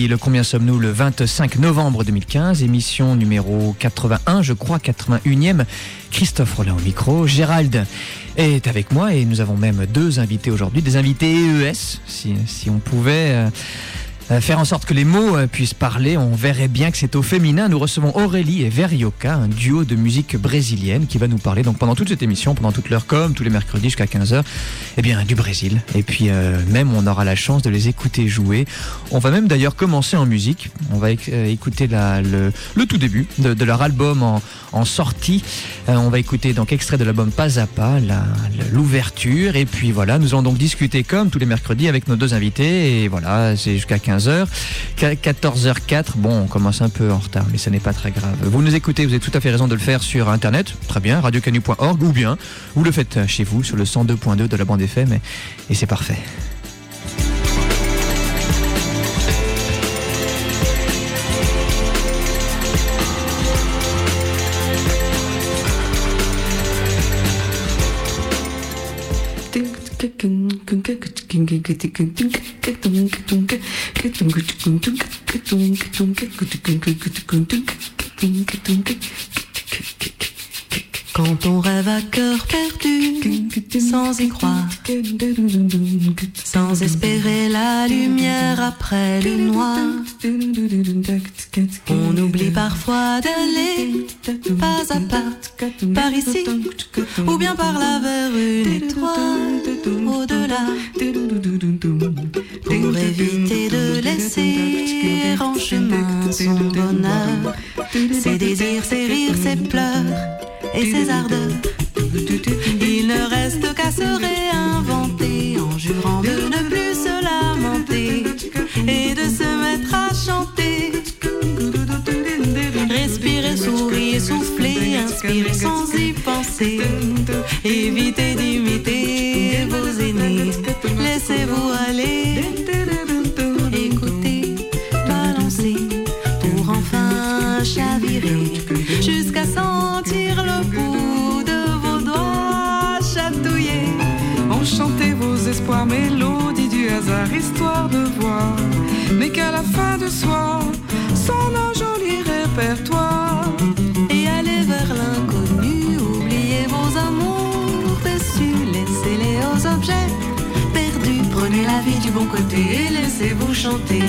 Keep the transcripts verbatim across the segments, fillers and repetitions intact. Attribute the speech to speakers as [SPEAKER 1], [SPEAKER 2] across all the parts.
[SPEAKER 1] Le Combien sommes-nous le vingt-cinq novembre deux mille quinze, émission numéro quatre-vingt-un, je crois, quatre-vingt-unième. Christophe Rollin au micro, Gérald est avec moi et nous avons même deux invités aujourd'hui, des invités E E S, si, si on pouvait... Euh, faire en sorte que les mots puissent parler, on verrait bien que c'est au féminin. Nous recevons Aurélie et Verioca, un duo de musique brésilienne qui va nous parler donc pendant toute cette émission, pendant toute l'heure, comme tous les mercredis jusqu'à quinze heures, eh bien du Brésil. Et puis euh, même on aura la chance de les écouter jouer. On va même d'ailleurs commencer en musique. On va écouter la, le, le tout début de, de leur album en, en sortie. Euh, on va écouter donc extrait de l'album Pas à Pas, la, l'ouverture. Et puis voilà, nous allons donc discuter comme tous les mercredis avec nos deux invités. Et voilà, c'est jusqu'à quinze heures. quatorze heures quatre, bon, on commence un peu en retard, mais ce n'est pas très grave. Vous nous écoutez, vous avez tout à fait raison de le faire sur Internet, très bien, radio canu point org, ou bien vous le faites chez vous sur le cent deux point deux de la bande F M, et, et c'est parfait.
[SPEAKER 2] Quand on rêve à cœur perdu, sans y croire, sans espérer la lumière après le noir, on oublie parfois d'aller pas à pas, par ici, ou bien par là vers une étoile, au-delà, pour éviter de laisser en chemin son bonheur, ses désirs, ses rires, ses pleurs et ses ardeurs. Il ne reste qu'à se réinventer en jurant de ne plus se lamenter et de se mettre à chanter. Respirer, sourire, souffler, inspirer sans y penser. Évitez d'imiter vos aînés, laissez-vous aller. Écoutez, balancez pour enfin chavirer jusqu'à sentir le bout de vos doigts chatouiller.
[SPEAKER 3] Enchantez vos espoirs, mélodie du hasard, histoire de voir, mais qu'à la fin de soir, son un joli répertoire.
[SPEAKER 2] Et allez vers l'inconnu, oubliez vos amours déçus, laissez-les aux objets perdus. Prenez la vie du bon côté et laissez-vous chanter.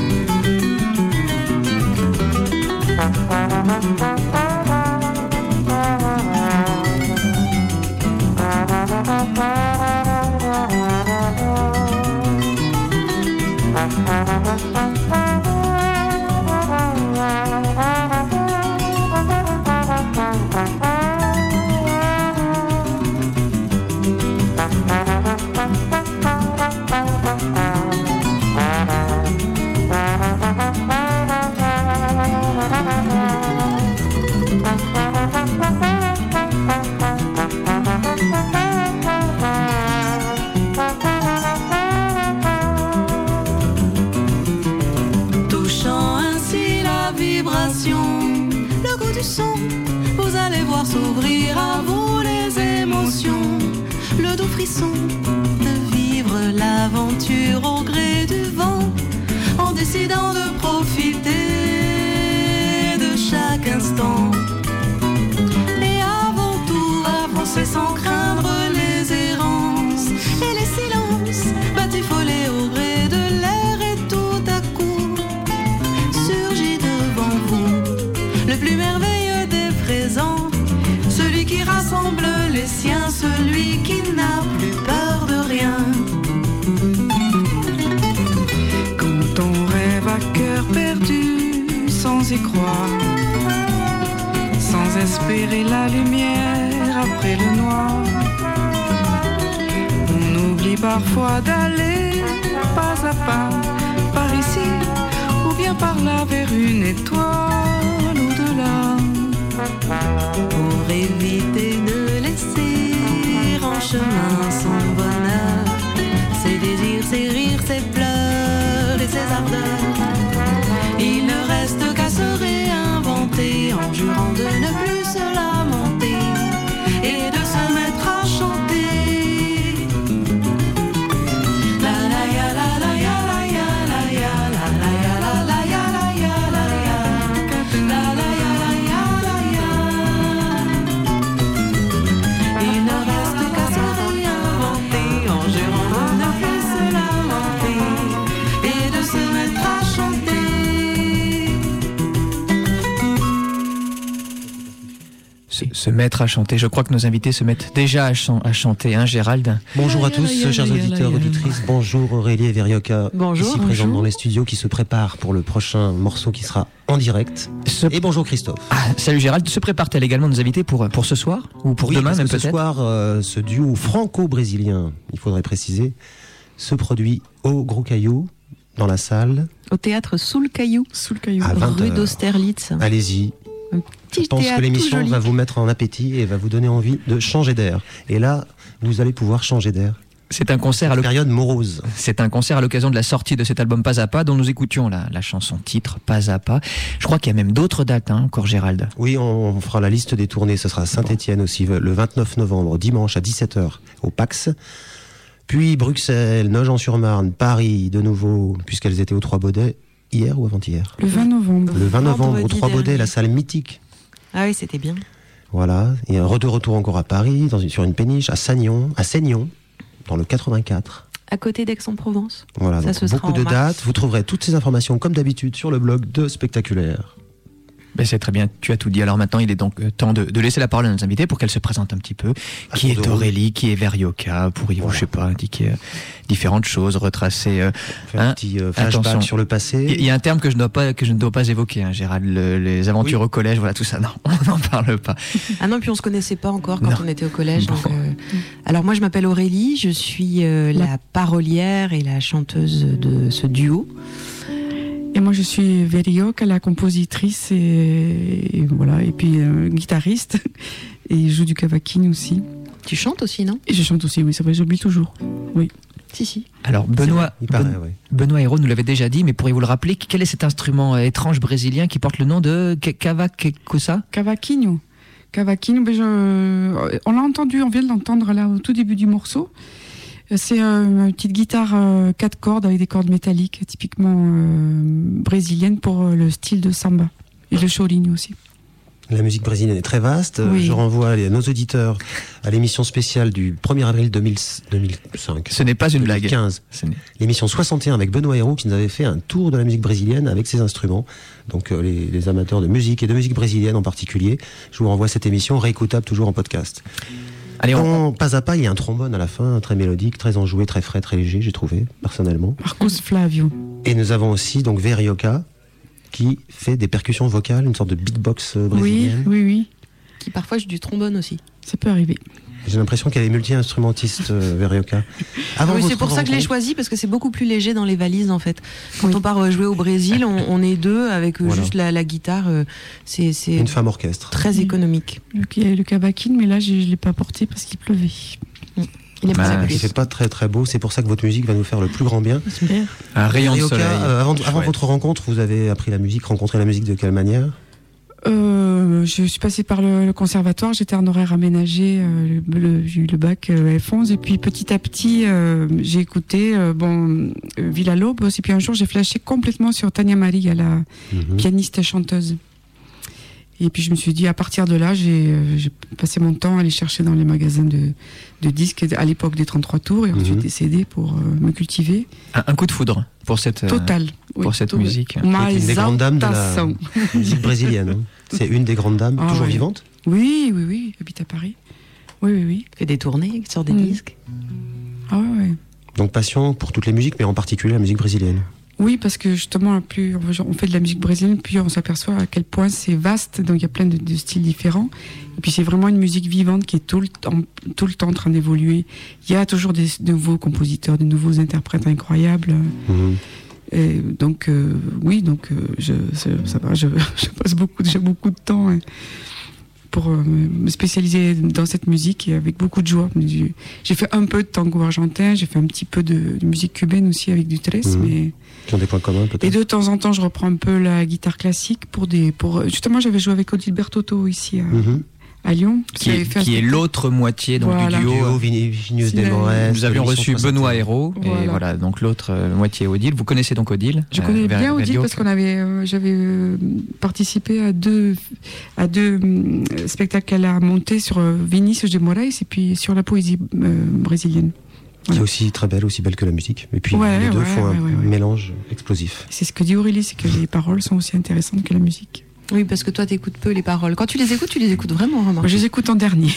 [SPEAKER 2] Vous allez voir s'ouvrir à vous les émotions, le doux frisson de vivre l'aventure au gré du vent, en décidant de profiter de chaque instant. Et avant tout, avancer sans craindre les errances et les silences, batifolés au gré de l'air, et tout à coup surgit devant vous le plus merveilleux présent, celui qui rassemble les siens, celui qui n'a plus peur de rien.
[SPEAKER 3] Quand on rêve à cœur perdu, sans y croire, sans espérer la lumière après le noir, on oublie parfois d'aller pas à pas, par ici, ou bien par là vers une étoile au-delà.
[SPEAKER 2] Pour éviter de laisser en chemin son bonheur, ses désirs, ses rires, ses pleurs et ses ardeurs, il ne reste qu'à se réinventer en jurant de ne plus se lamenter et de se mettre à chanter. La la ya la la ya la ya la ya la la ya la la.
[SPEAKER 1] se, se mettre à chanter. Je crois que nos invités se mettent déjà à, chan- à chanter, hein, Gérald?
[SPEAKER 4] Bonjour à tous, chers auditeurs, auditrices. Bonjour Aurélie et Verioka,
[SPEAKER 2] bonjour,
[SPEAKER 4] ici
[SPEAKER 2] bonjour.
[SPEAKER 4] présente dans les studios, qui se préparent pour le prochain morceau qui sera en direct.
[SPEAKER 1] Ce...
[SPEAKER 4] Et bonjour Christophe.
[SPEAKER 1] Ah, salut Gérald, se prépare-t-elle également nos invités pour, pour ce soir? Ou pour
[SPEAKER 4] oui,
[SPEAKER 1] demain
[SPEAKER 4] parce
[SPEAKER 1] même
[SPEAKER 4] que
[SPEAKER 1] peut-être?
[SPEAKER 4] Ce soir, euh, ce duo franco-brésilien, il faudrait préciser, se produit au Gros Caillou, dans la salle.
[SPEAKER 2] Au théâtre Sous le Caillou,
[SPEAKER 3] Sous le caillou.
[SPEAKER 4] À vingt
[SPEAKER 2] rue
[SPEAKER 4] heures.
[SPEAKER 2] d'Austerlitz.
[SPEAKER 4] Allez-y.
[SPEAKER 2] Un petit
[SPEAKER 4] Je pense
[SPEAKER 2] théâtre
[SPEAKER 4] que l'émission
[SPEAKER 2] tout joli.
[SPEAKER 4] va vous mettre en appétit et va vous donner envie de changer d'air. Et là, vous allez pouvoir changer d'air.
[SPEAKER 1] C'est un concert à l'occasion.
[SPEAKER 4] Période morose.
[SPEAKER 1] C'est un concert à l'occasion de la sortie de cet album Pas à Pas, dont nous écoutions la, la chanson titre Pas à Pas. Je crois qu'il y a même d'autres dates, hein, encore Gérald.
[SPEAKER 4] Oui, on, on fera la liste des tournées. Ce sera à Saint-Étienne aussi, le vingt-neuf novembre, dimanche à dix-sept heures, au Pax. Puis Bruxelles, Nogent-sur-Marne, Paris, de nouveau, puisqu'elles étaient aux Trois-Baudets, hier ou avant-hier.
[SPEAKER 3] Le vingt novembre.
[SPEAKER 4] Le vingt novembre, aux
[SPEAKER 2] Vendredi
[SPEAKER 4] Trois-Baudets,
[SPEAKER 2] dernier.
[SPEAKER 4] la salle mythique.
[SPEAKER 2] Ah oui, c'était bien.
[SPEAKER 4] Voilà. Et un de retour encore à Paris, dans une, sur une péniche, à Sagnon, à Seignon, dans le quatre-vingt-quatre.
[SPEAKER 2] À côté d'Aix-en-Provence.
[SPEAKER 4] Voilà,
[SPEAKER 2] Ça,
[SPEAKER 4] donc
[SPEAKER 2] ce sera
[SPEAKER 4] beaucoup
[SPEAKER 2] en
[SPEAKER 4] de
[SPEAKER 2] mars.
[SPEAKER 4] dates. Vous trouverez toutes ces informations, comme d'habitude, sur le blog de Spectaculaire.
[SPEAKER 1] Ben c'est très bien, tu as tout dit. Alors maintenant, il est donc euh, temps de, de laisser la parole à nos invités pour qu'elles se présentent un petit peu.
[SPEAKER 4] À
[SPEAKER 1] Qui
[SPEAKER 4] tour
[SPEAKER 1] est
[SPEAKER 4] de
[SPEAKER 1] Aurélie, qui est Verioka? Pourriez-vous,
[SPEAKER 4] Voilà.
[SPEAKER 1] je sais pas, indiquer euh, différentes choses, retracer euh,
[SPEAKER 4] Faire
[SPEAKER 1] Hein
[SPEAKER 4] un petit euh, flashback
[SPEAKER 1] Attention.
[SPEAKER 4] sur le
[SPEAKER 1] Il
[SPEAKER 4] passé.
[SPEAKER 1] y a un terme que je, dois pas, que je ne dois pas évoquer, hein, Gérald, le- les aventures
[SPEAKER 4] Oui.
[SPEAKER 1] au collège, voilà tout ça. Non, on n'en parle pas.
[SPEAKER 2] Ah non, puis on se connaissait pas encore quand
[SPEAKER 1] Non.
[SPEAKER 2] on était au collège.
[SPEAKER 1] Bon.
[SPEAKER 2] Donc, euh, Alors moi, je m'appelle Aurélie, je suis euh, la parolière et la chanteuse de ce duo.
[SPEAKER 3] Et moi, je suis Verioka, la compositrice et, et voilà, et puis euh, guitariste. Et je joue du cavaquinho aussi.
[SPEAKER 2] Tu chantes aussi, non?
[SPEAKER 3] Et je chante aussi, oui, c'est vrai, j'oublie toujours.
[SPEAKER 2] Si, si.
[SPEAKER 1] Alors Benoît,
[SPEAKER 4] Il paraît,
[SPEAKER 1] Ben-
[SPEAKER 4] oui.
[SPEAKER 1] Benoît Hérault nous l'avait déjà dit, mais pourriez-vous le rappeler? Quel est cet instrument euh, étrange brésilien qui porte le nom de Cavaquinho?
[SPEAKER 3] Cavaquinho. Cavaquinho, ben je... on l'a entendu, on vient de l'entendre là au tout début du morceau. C'est euh, une petite guitare euh, quatre cordes avec des cordes métalliques, typiquement euh, brésilienne pour euh, le style de samba. Et le chorinho aussi.
[SPEAKER 4] La musique brésilienne est très vaste.
[SPEAKER 3] Oui.
[SPEAKER 4] Je renvoie les- nos auditeurs à l'émission spéciale du premier avril deux mille, deux mille cinq.
[SPEAKER 1] Ce n'est pas une
[SPEAKER 4] deux mille
[SPEAKER 1] blague.
[SPEAKER 4] quinze.
[SPEAKER 1] Ce n'est-
[SPEAKER 4] L'émission soixante et un avec Benoît Hérault qui nous avait fait un tour de la musique brésilienne avec ses instruments. Donc euh, les, les amateurs de musique et de musique brésilienne en particulier, je vous renvoie à cette émission réécoutable toujours en podcast.
[SPEAKER 1] Allez, on,
[SPEAKER 4] En pas à pas, il y a un trombone à la fin, très mélodique, très enjoué, très frais, très léger, j'ai trouvé personnellement.
[SPEAKER 3] Marcos Flavio.
[SPEAKER 4] Et nous avons aussi donc Verioka qui fait des percussions vocales, une sorte de beatbox euh,
[SPEAKER 3] Oui,
[SPEAKER 4] brésilienne.
[SPEAKER 3] oui, oui,
[SPEAKER 2] Qui parfois joue du trombone aussi.
[SPEAKER 3] ça peut arriver.
[SPEAKER 4] J'ai l'impression qu'elle est multi-instrumentiste, euh, Verioka. Avant
[SPEAKER 2] Oui, c'est
[SPEAKER 4] votre
[SPEAKER 2] pour ça que je l'ai
[SPEAKER 4] rencontre-
[SPEAKER 2] choisi, parce que c'est beaucoup plus léger dans les valises en fait. Quand
[SPEAKER 3] Oui.
[SPEAKER 2] on part euh, jouer au Brésil, on, on est deux avec euh,
[SPEAKER 4] Voilà.
[SPEAKER 2] juste la, la guitare. euh, c'est c'est
[SPEAKER 4] Une femme orchestre.
[SPEAKER 2] très économique.
[SPEAKER 3] Le, il y a le cavaquinho, mais là, je ne l'ai pas porté parce qu'il pleuvait.
[SPEAKER 2] Il est pas
[SPEAKER 1] Ah,
[SPEAKER 2] sa
[SPEAKER 4] Il
[SPEAKER 2] pluie.
[SPEAKER 4] fait pas très très beau, c'est pour ça que votre musique va nous faire le plus grand bien.
[SPEAKER 3] J'espère.
[SPEAKER 1] un rayon de
[SPEAKER 4] Verioka,
[SPEAKER 1] soleil.
[SPEAKER 4] euh, avant, avant
[SPEAKER 1] Chouette.
[SPEAKER 4] votre rencontre, vous avez appris la musique, rencontré la musique de quelle manière?
[SPEAKER 3] Euh, je suis passée par le, le conservatoire, j'étais en horaire aménagé, euh, le- le- j'ai eu le bac euh, F onze, et puis petit à petit, euh, j'ai écouté euh, bon, euh, Villa Lobos, et puis un jour, j'ai flashé complètement sur Tania Maria, la
[SPEAKER 4] Mhm.
[SPEAKER 3] pianiste et chanteuse. Et puis je me suis dit, à partir de là, j'ai euh, j'ai passé mon temps à aller chercher dans les magasins de, de disques, à l'époque des trente-trois tours, et ensuite
[SPEAKER 4] Mhm.
[SPEAKER 3] des C D pour euh, me cultiver.
[SPEAKER 1] Un, un coup de foudre pour cette, euh,
[SPEAKER 3] Total.
[SPEAKER 1] pour cette
[SPEAKER 3] total.
[SPEAKER 1] musique.
[SPEAKER 3] Uma
[SPEAKER 4] C'est une des grandes dames de la
[SPEAKER 3] exaltação.
[SPEAKER 4] musique brésilienne. hein. C'est une des grandes dames,
[SPEAKER 3] Ah
[SPEAKER 4] toujours
[SPEAKER 3] ouais.
[SPEAKER 4] vivante.
[SPEAKER 3] Oui, oui, oui, elle habite à Paris. Oui, oui, oui.
[SPEAKER 2] Il fait des tournées, il sort des
[SPEAKER 3] Mm.
[SPEAKER 2] disques.
[SPEAKER 3] Ah ouais, ouais.
[SPEAKER 4] Donc passion pour toutes les musiques, mais en particulier la musique brésilienne.
[SPEAKER 3] Oui, parce que justement, plus on fait de la musique brésilienne, plus on s'aperçoit à quel point c'est vaste. Donc il y a plein de, de styles différents. Et puis c'est vraiment une musique vivante qui est tout le temps, tout le temps en train d'évoluer. Il y a toujours des nouveaux compositeurs, des nouveaux interprètes incroyables.
[SPEAKER 4] Mhm.
[SPEAKER 3] Et donc euh, oui, donc euh, je, ça, ça va, je, je passe beaucoup, déjà beaucoup de temps hein, pour euh, me spécialiser dans cette musique et avec beaucoup de joie. J'ai j'ai fait un peu de tango argentin, j'ai fait un petit peu de, de musique cubaine aussi avec du tres,
[SPEAKER 4] Mhm.
[SPEAKER 3] mais
[SPEAKER 4] Qui ont des points communs peut-être.
[SPEAKER 3] et de temps en temps, je reprends un peu la guitare classique pour des, pour justement, j'avais joué avec Odilberto Toto ici à,
[SPEAKER 4] Mhm.
[SPEAKER 3] à Lyon,
[SPEAKER 1] Qui
[SPEAKER 3] avait
[SPEAKER 1] est,
[SPEAKER 3] fait un
[SPEAKER 1] qui est
[SPEAKER 3] spectacle.
[SPEAKER 1] l'autre moitié donc,
[SPEAKER 3] Voilà.
[SPEAKER 1] du duo.
[SPEAKER 4] Duo Vini- Vigneuse
[SPEAKER 3] C'est
[SPEAKER 4] des
[SPEAKER 3] la-
[SPEAKER 4] Morès.
[SPEAKER 1] Nous avions
[SPEAKER 4] de
[SPEAKER 1] reçu
[SPEAKER 4] l'émission
[SPEAKER 1] Benoît
[SPEAKER 4] soixante et un.
[SPEAKER 1] Hérault et
[SPEAKER 3] Voilà.
[SPEAKER 1] voilà donc l'autre euh, moitié Odile. Vous connaissez donc Odile?
[SPEAKER 3] Je
[SPEAKER 1] euh,
[SPEAKER 3] connais
[SPEAKER 1] Ver-
[SPEAKER 3] bien Odile
[SPEAKER 1] Verioka.
[SPEAKER 3] parce qu'on avait, euh, j'avais euh, participé à deux, à deux hum, spectacles qu'elle a montés sur euh, Vinícius de Moraes et puis sur la poésie euh, brésilienne.
[SPEAKER 4] Qui est
[SPEAKER 3] Voilà.
[SPEAKER 4] aussi très belle, aussi belle que la musique. Et puis
[SPEAKER 3] Ouais,
[SPEAKER 4] les deux
[SPEAKER 3] ouais,
[SPEAKER 4] font un
[SPEAKER 3] ouais, ouais, ouais.
[SPEAKER 4] mélange explosif.
[SPEAKER 3] C'est ce que dit Aurélie, c'est que les paroles sont aussi intéressantes que la musique.
[SPEAKER 2] Oui, parce que toi, t'écoutes peu les paroles. Quand tu les écoutes, tu les écoutes vraiment, remarque.
[SPEAKER 3] Moi, je les écoute en dernier.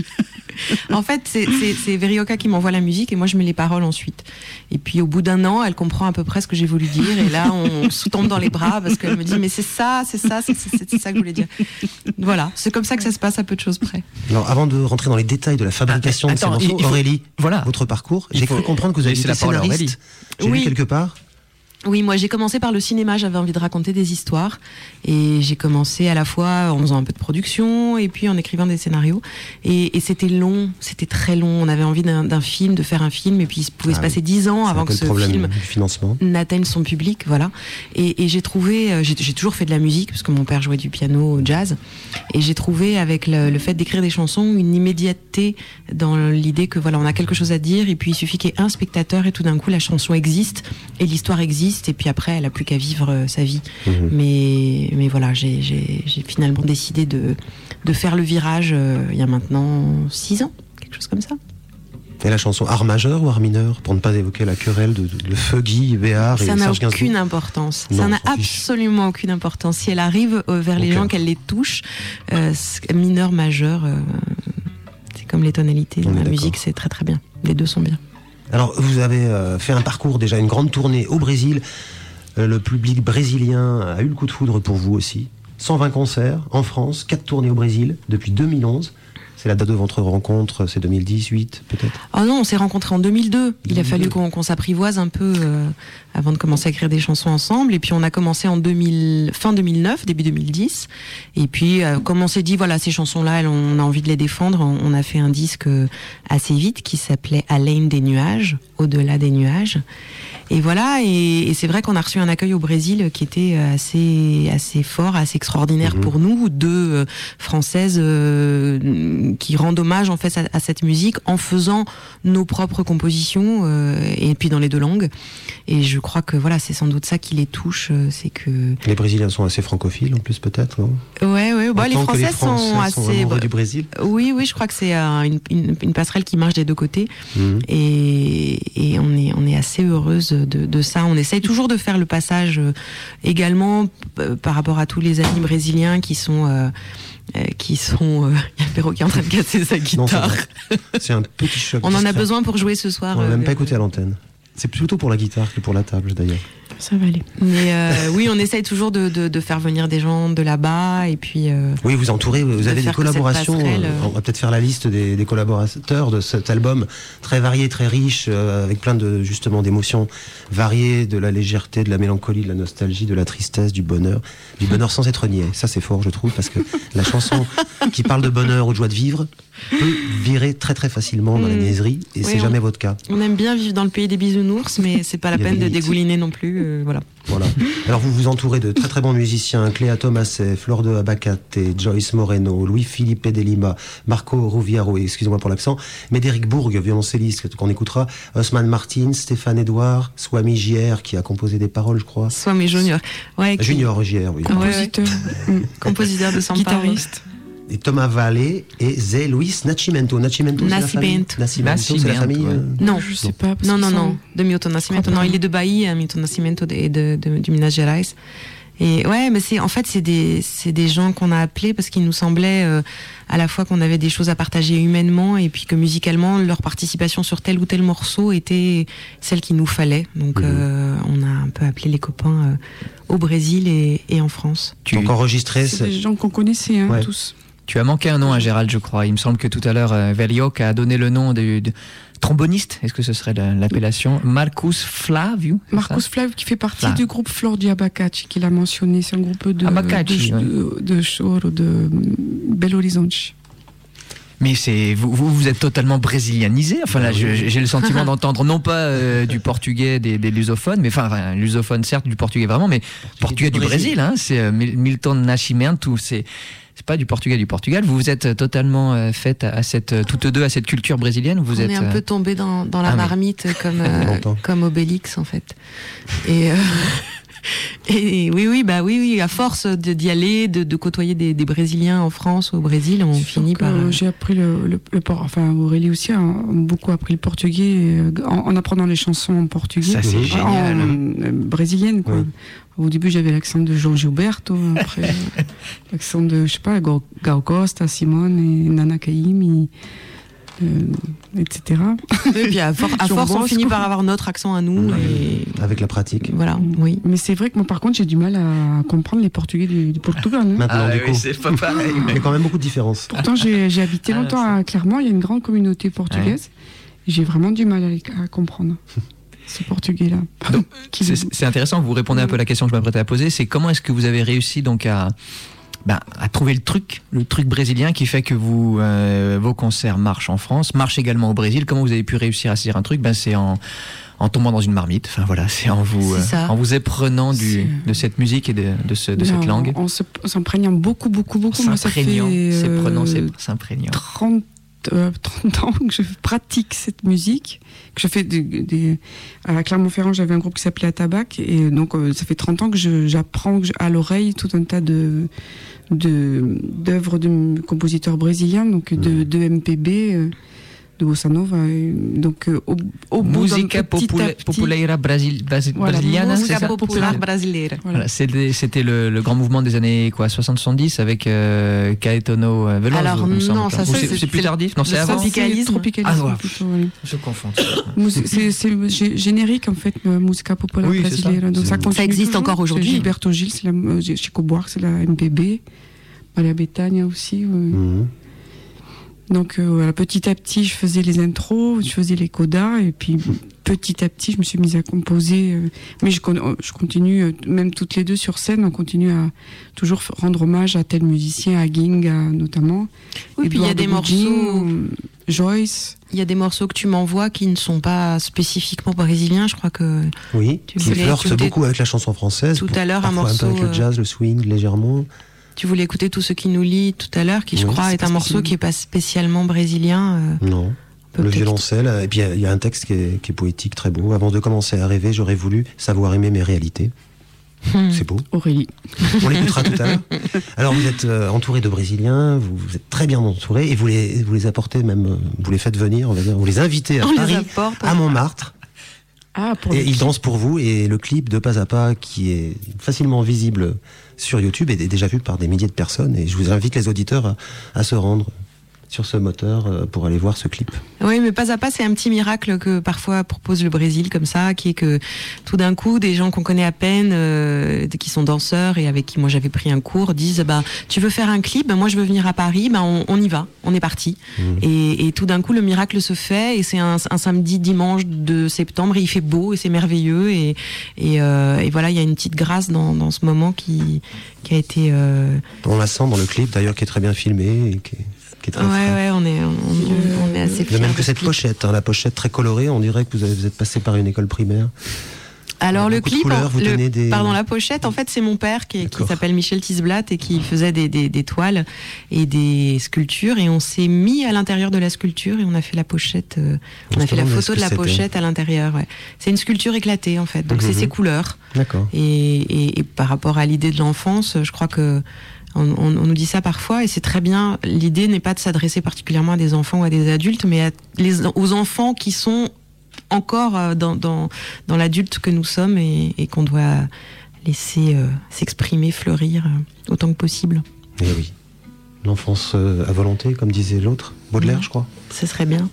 [SPEAKER 2] En fait, c'est, c'est, c'est Verioka qui m'envoie la musique et moi, je mets les paroles ensuite. Et puis, au bout d'un an, elle comprend à peu près ce que j'ai voulu dire. Et là, on se tombe dans les bras parce qu'elle me dit, mais c'est ça, c'est ça, c'est, c'est, c'est ça que je voulais dire. Voilà, c'est comme ça que ça se passe à peu de choses près.
[SPEAKER 4] Alors, avant de rentrer dans les détails de la fabrication
[SPEAKER 1] Ah,
[SPEAKER 4] de ces
[SPEAKER 1] attends,
[SPEAKER 4] morceaux,
[SPEAKER 1] il faut-
[SPEAKER 4] Aurélie,
[SPEAKER 1] voilà.
[SPEAKER 4] votre parcours,
[SPEAKER 1] Il
[SPEAKER 4] j'ai
[SPEAKER 1] faut-
[SPEAKER 4] cru comprendre que vous avez
[SPEAKER 1] laisser
[SPEAKER 4] été
[SPEAKER 1] la parole à Aurélie.
[SPEAKER 4] scénariste. J'ai
[SPEAKER 2] Oui.
[SPEAKER 4] lu quelque part.
[SPEAKER 2] Oui, moi j'ai commencé par le cinéma, j'avais envie de raconter des histoires et j'ai commencé à la fois en faisant un peu de production et puis en écrivant des scénarios et, et c'était long, c'était très long, on avait envie d'un, d'un film, de faire un film et puis il pouvait
[SPEAKER 4] Ah
[SPEAKER 2] se
[SPEAKER 4] oui.
[SPEAKER 2] passer dix ans
[SPEAKER 4] C'est un
[SPEAKER 2] avant
[SPEAKER 4] peu
[SPEAKER 2] que
[SPEAKER 4] le
[SPEAKER 2] ce
[SPEAKER 4] problème
[SPEAKER 2] film
[SPEAKER 4] du financement.
[SPEAKER 2] n'atteigne son public, voilà. Et, et j'ai trouvé, euh, j'ai, j'ai toujours fait de la musique parce que mon père jouait du piano, jazz, et j'ai trouvé avec le, le fait d'écrire des chansons une immédiateté dans l'idée que voilà, on a quelque chose à dire et puis il suffit qu'il y ait un spectateur et tout d'un coup la chanson existe et l'histoire existe et puis après elle a plus qu'à vivre euh, sa vie.
[SPEAKER 4] Mmh.
[SPEAKER 2] Mais mais voilà, j'ai j'ai j'ai finalement décidé de de faire le virage euh, il y a maintenant six ans, quelque chose comme ça.
[SPEAKER 4] Et la chanson art majeur ou art mineur, pour ne pas évoquer la querelle de, de, de Fuggy, Béard et
[SPEAKER 2] Ça n'a
[SPEAKER 4] Serge Gainsbourg.
[SPEAKER 2] aucune importance.
[SPEAKER 4] Non,
[SPEAKER 2] ça
[SPEAKER 4] on
[SPEAKER 2] n'a
[SPEAKER 4] s'en fiche.
[SPEAKER 2] absolument aucune importance. Si elle arrive euh, vers les
[SPEAKER 4] Ok.
[SPEAKER 2] gens, qu'elle les touche, euh, c'est- mineur, majeur, euh, c'est comme les tonalités
[SPEAKER 4] On
[SPEAKER 2] dans
[SPEAKER 4] est
[SPEAKER 2] la
[SPEAKER 4] d'accord.
[SPEAKER 2] musique, c'est très très bien. Les deux sont bien.
[SPEAKER 4] Alors, vous avez euh, fait un parcours, déjà une grande tournée au Brésil. Euh, le public brésilien a eu le coup de foudre pour vous aussi. cent vingt concerts en France, quatre tournées au Brésil depuis deux mille onze. C'est la date de votre rencontre, c'est deux mille dix-huit peut-être.
[SPEAKER 2] Oh non, on s'est rencontrés en deux mille deux. Il a
[SPEAKER 4] deux mille
[SPEAKER 2] fallu
[SPEAKER 4] deux.
[SPEAKER 2] qu'on, qu'on s'apprivoise un peu euh, avant de commencer à écrire des chansons ensemble. Et puis on a commencé en deux mille, fin deux mille neuf, début deux mille dix. Et puis euh, comme on s'est dit, voilà, ces chansons-là, elles, on a envie de les défendre, on, on a fait un disque euh, assez vite qui s'appelait Além des nuages, au-delà des nuages. Et voilà, et, et c'est vrai qu'on a reçu un accueil au Brésil qui était assez assez fort, assez extraordinaire
[SPEAKER 4] Mhm.
[SPEAKER 2] pour nous, deux euh, Françaises euh, qui rendent hommage en fait à, à cette musique en faisant nos propres compositions euh, et puis dans les deux langues. Et je crois que voilà, c'est sans doute ça qui les touche, euh, c'est que
[SPEAKER 4] Les Brésiliens sont assez francophiles en plus peut-être, non?
[SPEAKER 2] ouais ouais, bah, les
[SPEAKER 4] Autant que
[SPEAKER 2] Français, sont
[SPEAKER 4] Français
[SPEAKER 2] assez
[SPEAKER 4] amoureux du Brésil.
[SPEAKER 2] oui oui, je crois que c'est euh, une, une, une passerelle qui marche des deux côtés.
[SPEAKER 4] Mhm.
[SPEAKER 2] Et, et on est on est assez heureuse de, de ça. On essaye toujours de faire le passage euh, également euh, par rapport à tous les amis brésiliens qui sont euh, euh, qui sont. Il y a Perrault qui est en train de casser sa
[SPEAKER 4] Non, ça
[SPEAKER 2] guitare.
[SPEAKER 4] va. C'est un petit choc.
[SPEAKER 2] On en a
[SPEAKER 4] discret.
[SPEAKER 2] besoin pour jouer ce soir.
[SPEAKER 4] On l'a
[SPEAKER 2] euh,
[SPEAKER 4] même pas écouté à l'antenne. C'est plutôt pour la guitare que pour la table d'ailleurs.
[SPEAKER 3] Ça va aller.
[SPEAKER 2] Mais euh, oui, on essaye toujours de, de, de faire venir des gens de là-bas et puis. Euh,
[SPEAKER 4] Oui, vous entourez, vous
[SPEAKER 2] De
[SPEAKER 4] avez des
[SPEAKER 2] faire que cette
[SPEAKER 4] collaborations.
[SPEAKER 2] passerelle,
[SPEAKER 4] euh,
[SPEAKER 2] euh.
[SPEAKER 4] On va peut-être faire la liste des, des collaborateurs de cet album, très varié, très riche, euh, avec plein de justement d'émotions variées, de la légèreté, de la mélancolie, de la nostalgie, de la tristesse, du bonheur, du bonheur sans être niais. Ça, c'est fort, je trouve, parce que la chanson qui parle de bonheur ou de joie de vivre peut virer très très facilement dans la
[SPEAKER 2] Mm.
[SPEAKER 4] niaiserie, et
[SPEAKER 2] Oui,
[SPEAKER 4] c'est
[SPEAKER 2] on-
[SPEAKER 4] jamais votre cas.
[SPEAKER 2] on aime bien vivre dans le pays des bisounours, mais c'est pas la
[SPEAKER 4] Il y a
[SPEAKER 2] peine
[SPEAKER 4] des
[SPEAKER 2] de
[SPEAKER 4] limites.
[SPEAKER 2] dégouliner non plus. euh, voilà.
[SPEAKER 4] Voilà. Alors vous vous entourez de très très bons musiciens, Cléa Thomaset, Flor de Abacate, Joyce Moreno, Louis-Philippe de Lima, Marco Ruviaro, excusez-moi pour l'accent, Médéric Bourg, violoncelliste qu'on écoutera, Osman Martin, Stéphane Edouard, Swami J R qui a composé des paroles, je crois.
[SPEAKER 2] Soit mes juniors. Ouais, qui-
[SPEAKER 4] Junior J R, oui.
[SPEAKER 2] Ah ouais, ouais.
[SPEAKER 3] Compositeur, mm,
[SPEAKER 2] compositeur de São Paulo.
[SPEAKER 3] guitariste.
[SPEAKER 4] Et Thomas Vallée et Zé Luis Nascimento. Nascimento, c'est la famille.
[SPEAKER 2] Nascimento.
[SPEAKER 4] Nascimento, c'est la
[SPEAKER 1] Nascimento,
[SPEAKER 4] famille.
[SPEAKER 1] ouais.
[SPEAKER 4] euh,
[SPEAKER 2] Non.
[SPEAKER 3] Je sais pas. parce
[SPEAKER 2] Non, non,
[SPEAKER 3] qu'ils
[SPEAKER 2] non,
[SPEAKER 3] sont-
[SPEAKER 2] de Milton Nascimento.
[SPEAKER 3] Crois
[SPEAKER 2] Non,
[SPEAKER 3] pas.
[SPEAKER 2] il est de Bahia, Milton Nascimento, et de, de, du Minas Gerais. Et ouais, mais c'est en fait c'est des c'est des gens qu'on a appelés parce qu'il nous semblait euh, à la fois qu'on avait des choses à partager humainement et puis que musicalement leur participation sur tel ou tel morceau était celle qu'il nous fallait. Donc
[SPEAKER 4] Mhm.
[SPEAKER 2] euh, on a un peu appelé les copains euh, au Brésil et, et en France.
[SPEAKER 1] Tu,
[SPEAKER 4] Donc enregistré,
[SPEAKER 3] C'est
[SPEAKER 4] c'est-
[SPEAKER 3] des gens qu'on connaissait, hein,
[SPEAKER 4] Ouais.
[SPEAKER 3] tous.
[SPEAKER 1] tu as manqué un nom à Gérald, je crois. Il me semble que tout à l'heure, euh, Verioka a donné le nom de, de tromboniste. Est-ce que ce serait la- l'appellation Marcus Flavio c'est ça
[SPEAKER 3] Marcus Flav qui fait partie
[SPEAKER 1] Flav.
[SPEAKER 3] du groupe Flor di Abacate qu'il a mentionné, c'est un groupe de
[SPEAKER 1] Abacate,
[SPEAKER 3] de,
[SPEAKER 1] ouais.
[SPEAKER 3] de, de choro de Belo Horizonte.
[SPEAKER 1] Mais c'est vous, vous, vous êtes totalement brésilianisé. Enfin là, je- j'ai le sentiment d'entendre non pas euh, du portugais des, des lusophones, mais enfin, enfin lusophone certes, du portugais vraiment, mais portugais du Brésil. Hein, c'est euh, Mil- Milton Nascimento. C'est c'est pas du portugais du Portugal. Vous vous êtes totalement euh, faite à cette euh, toutes deux à cette culture brésilienne. Vous
[SPEAKER 2] on
[SPEAKER 1] êtes
[SPEAKER 2] est un
[SPEAKER 1] euh,
[SPEAKER 2] peu tombé dans, dans la
[SPEAKER 1] ah, mais-
[SPEAKER 2] marmite comme euh,
[SPEAKER 4] Longtemps.
[SPEAKER 2] comme Obélix en fait. Et euh,
[SPEAKER 5] Et oui, oui, bah oui, oui. À force de, d'y aller, de, de côtoyer des, des Brésiliens en France ou au Brésil, on finit par.
[SPEAKER 3] Euh, j'ai appris le, le, le port. Enfin, Aurélie aussi a beaucoup appris le portugais en, en apprenant les chansons en portugais.
[SPEAKER 1] Ça, c'est
[SPEAKER 3] en,
[SPEAKER 1] génial.
[SPEAKER 3] En, euh, brésilienne, quoi.
[SPEAKER 4] Ouais.
[SPEAKER 3] Au début, j'avais l'accent de João Gilberto, après l'accent de, je sais pas, Gal Costa, Simone et Nana Caymmi. Euh, et cetera.
[SPEAKER 5] Et puis à, for- à force, on finit par avoir notre accent à nous.
[SPEAKER 4] Ouais.
[SPEAKER 5] Et
[SPEAKER 4] Avec la pratique.
[SPEAKER 5] voilà, oui.
[SPEAKER 3] Mais c'est vrai que moi, par contre, j'ai du mal à comprendre les Portugais du, du Portugal. Hein.
[SPEAKER 4] Maintenant,
[SPEAKER 1] Ah
[SPEAKER 4] du
[SPEAKER 1] oui,
[SPEAKER 4] coup.
[SPEAKER 1] c'est pas pareil.
[SPEAKER 4] Il y a quand même beaucoup de différences.
[SPEAKER 3] Pourtant, j'ai, j'ai habité
[SPEAKER 1] Ah,
[SPEAKER 3] longtemps
[SPEAKER 1] c'est-
[SPEAKER 3] à Clermont. Il y a une grande communauté portugaise. Et j'ai vraiment du mal à, à comprendre ce portugais-là.
[SPEAKER 1] Donc,
[SPEAKER 3] Qui-
[SPEAKER 1] C'est, c'est intéressant, vous répondez un peu à la question que je m'apprêtais à poser, c'est comment est-ce que vous avez réussi donc à, ben, à trouver le truc, le truc brésilien qui fait que vous, euh, vos concerts marchent en France, marchent également au Brésil. Comment vous avez pu réussir à saisir un truc? Ben, c'est en, en tombant dans une marmite. Enfin voilà, c'est en vous,
[SPEAKER 5] C'est ça.
[SPEAKER 1] euh, en vous éprenant du,
[SPEAKER 3] C'est-
[SPEAKER 1] de cette musique et de, de, ce, de cette
[SPEAKER 3] Non,
[SPEAKER 1] langue.
[SPEAKER 3] En se- en s'imprégnant beaucoup, beaucoup, beaucoup. Moi, ça fait
[SPEAKER 1] S'imprégnant, c'est
[SPEAKER 3] euh,
[SPEAKER 1] prenant, c'est s'imprégnant.
[SPEAKER 3] trente, euh, trente ans que je pratique cette musique, que je fais des, des... à Clermont-Ferrand, j'avais un groupe qui s'appelait Atabac, et donc euh, ça fait trente ans que je, j'apprends que je- à l'oreille tout un tas de, de d'œuvres de compositeurs brésiliens, donc de, de M P B, euh, de bossa nova, et donc euh, au, au bout d'un
[SPEAKER 1] Musica
[SPEAKER 3] petit à
[SPEAKER 1] popula-
[SPEAKER 3] petit-
[SPEAKER 1] populaire brasil- basi-
[SPEAKER 3] Voilà,
[SPEAKER 1] brasiliana, c'est
[SPEAKER 5] Música
[SPEAKER 1] ça?
[SPEAKER 5] popular brasileira.
[SPEAKER 3] Voilà.
[SPEAKER 1] Voilà, c'était, c'était le, le grand mouvement des années quoi, soixante soixante-dix avec euh, Caetano euh, Veloso.
[SPEAKER 5] Alors,
[SPEAKER 1] il me semble.
[SPEAKER 5] non, ça,
[SPEAKER 1] Ou
[SPEAKER 5] c'est-
[SPEAKER 1] c'est,
[SPEAKER 5] c'est-
[SPEAKER 1] c'est plus
[SPEAKER 5] c'est-
[SPEAKER 1] tardif. Non, c'est
[SPEAKER 5] le
[SPEAKER 1] avant.
[SPEAKER 5] tropique. Tropicalisme.
[SPEAKER 3] Tropicalisme,
[SPEAKER 1] Ah, ouais.
[SPEAKER 3] plutôt, oui.
[SPEAKER 1] Je confonds.
[SPEAKER 3] Mus- C'est c'est gé- générique en fait, euh, Musica Popular
[SPEAKER 1] Oui, c'est ça.
[SPEAKER 3] brasileira. Donc
[SPEAKER 4] C'est-
[SPEAKER 3] ça, continue
[SPEAKER 5] Ça existe
[SPEAKER 3] toujours.
[SPEAKER 5] encore aujourd'hui.
[SPEAKER 3] C'est Gilberto Gil, c'est la, euh, Chico Buarque, c'est la M P B. Maria Bethânia aussi. ouais.
[SPEAKER 4] Mhm.
[SPEAKER 3] Donc euh, voilà, petit à petit, je faisais les intros, je faisais les codas, et puis petit à petit, je me suis mise à composer. euh, mais je, con- je continue, euh, même toutes les deux sur scène, on continue à toujours f- rendre hommage à tel musicien, à Ginga notamment.
[SPEAKER 5] Oui, puis il y a
[SPEAKER 3] Eduardo
[SPEAKER 5] des
[SPEAKER 3] Gugino,
[SPEAKER 5] morceaux.
[SPEAKER 3] euh, Joyce.
[SPEAKER 5] Il y a des morceaux que tu m'envoies qui ne sont pas spécifiquement brésiliens. Je crois que
[SPEAKER 4] Oui,
[SPEAKER 5] Tu
[SPEAKER 4] qui
[SPEAKER 5] voulais-
[SPEAKER 4] flirte
[SPEAKER 5] tu voulais-
[SPEAKER 4] beaucoup avec la chanson française.
[SPEAKER 5] tout
[SPEAKER 4] pour-
[SPEAKER 5] à l'heure, un
[SPEAKER 4] parfois
[SPEAKER 5] morceau,
[SPEAKER 4] un peu avec le jazz, le swing, légèrement.
[SPEAKER 5] tu voulais écouter Tout ce qui nous lie tout à l'heure, qui je
[SPEAKER 4] Oui,
[SPEAKER 5] crois
[SPEAKER 3] c'est
[SPEAKER 5] est
[SPEAKER 3] pas
[SPEAKER 5] un morceau
[SPEAKER 3] spécialement.
[SPEAKER 5] qui n'est pas spécialement brésilien. euh,
[SPEAKER 4] Non.
[SPEAKER 5] peut
[SPEAKER 4] Le
[SPEAKER 5] peut-être-
[SPEAKER 4] violoncelle, et puis il y a- il y, a un texte qui est, qui est poétique, très beau. Avant de commencer à rêver, j'aurais voulu savoir aimer mes réalités.
[SPEAKER 5] Hmm.
[SPEAKER 4] C'est beau.
[SPEAKER 3] Aurélie.
[SPEAKER 4] On l'écoutera tout à l'heure. Alors vous êtes euh, entouré de Brésiliens, vous, vous êtes très bien entouré, et vous les, vous les apportez même, euh, vous les faites venir, on va dire, vous les invitez à
[SPEAKER 5] On les
[SPEAKER 4] Paris,
[SPEAKER 5] apporte.
[SPEAKER 4] à Montmartre,
[SPEAKER 3] Ah, pour
[SPEAKER 4] et
[SPEAKER 3] le
[SPEAKER 4] ils dansent pour vous, et le clip de Pas à Pas, qui est facilement visible sur YouTube, est déjà vu par des milliers de personnes, et je vous invite les auditeurs à, à se rendre sur ce moteur euh, pour aller voir ce clip.
[SPEAKER 5] Oui, mais pas à pas, c'est un petit miracle que parfois propose le Brésil comme ça, qui est que tout d'un coup, des gens qu'on connaît à peine, euh, qui sont danseurs et avec qui moi j'avais pris un cours, disent bah tu veux faire un clip, bah, moi je veux venir à Paris, bah on, on y va, on est parti.
[SPEAKER 4] Mmh.
[SPEAKER 5] Et, et tout d'un coup, le miracle se fait et c'est un, un samedi dimanche de septembre et il fait beau et c'est merveilleux et et, euh, et voilà, il y a une petite grâce dans, dans ce moment qui qui a été. Euh...
[SPEAKER 4] On la sent dans le clip d'ailleurs, qui est très bien filmé, et qui est, qui est très
[SPEAKER 5] Ouais,
[SPEAKER 4] frais.
[SPEAKER 5] ouais, on est on, on- on est assez
[SPEAKER 4] De
[SPEAKER 5] fiers.
[SPEAKER 4] même
[SPEAKER 5] de
[SPEAKER 4] que
[SPEAKER 5] ce
[SPEAKER 4] cette
[SPEAKER 5] clip.
[SPEAKER 4] pochette, hein, la pochette très colorée, on dirait que vous, avez- vous êtes passé par une école primaire.
[SPEAKER 5] Alors le
[SPEAKER 4] Beaucoup de
[SPEAKER 5] clip,
[SPEAKER 4] couleurs, vous
[SPEAKER 5] le-
[SPEAKER 4] donnez des-
[SPEAKER 5] pardon, la pochette, en fait, c'est mon père qui, qui
[SPEAKER 4] D'accord.
[SPEAKER 5] s'appelle Michel Tisblatt et qui faisait des, des, des toiles et des sculptures. Et on s'est mis à l'intérieur de la sculpture et on a fait la pochette. euh, on a fait la
[SPEAKER 4] Justement,
[SPEAKER 5] photo
[SPEAKER 4] est-ce
[SPEAKER 5] de la
[SPEAKER 4] que c'était
[SPEAKER 5] pochette à l'intérieur. Ouais. C'est une sculpture éclatée en fait. Donc c'est
[SPEAKER 4] Mhm.
[SPEAKER 5] ses couleurs.
[SPEAKER 4] D'accord.
[SPEAKER 5] Et, et, et par rapport à l'idée de l'enfance, je crois que on, on, on nous dit ça parfois et c'est très bien. L'idée n'est pas de s'adresser particulièrement à des enfants ou à des adultes, mais à les, aux enfants qui sont encore euh, dans, dans, dans l'adulte que nous sommes et, et qu'on doit laisser euh, s'exprimer, fleurir euh, autant que possible.
[SPEAKER 4] Eh oui. L'enfance euh, à volonté, comme disait l'autre, Baudelaire,
[SPEAKER 5] Mhm.
[SPEAKER 4] je crois.
[SPEAKER 5] Ce serait bien.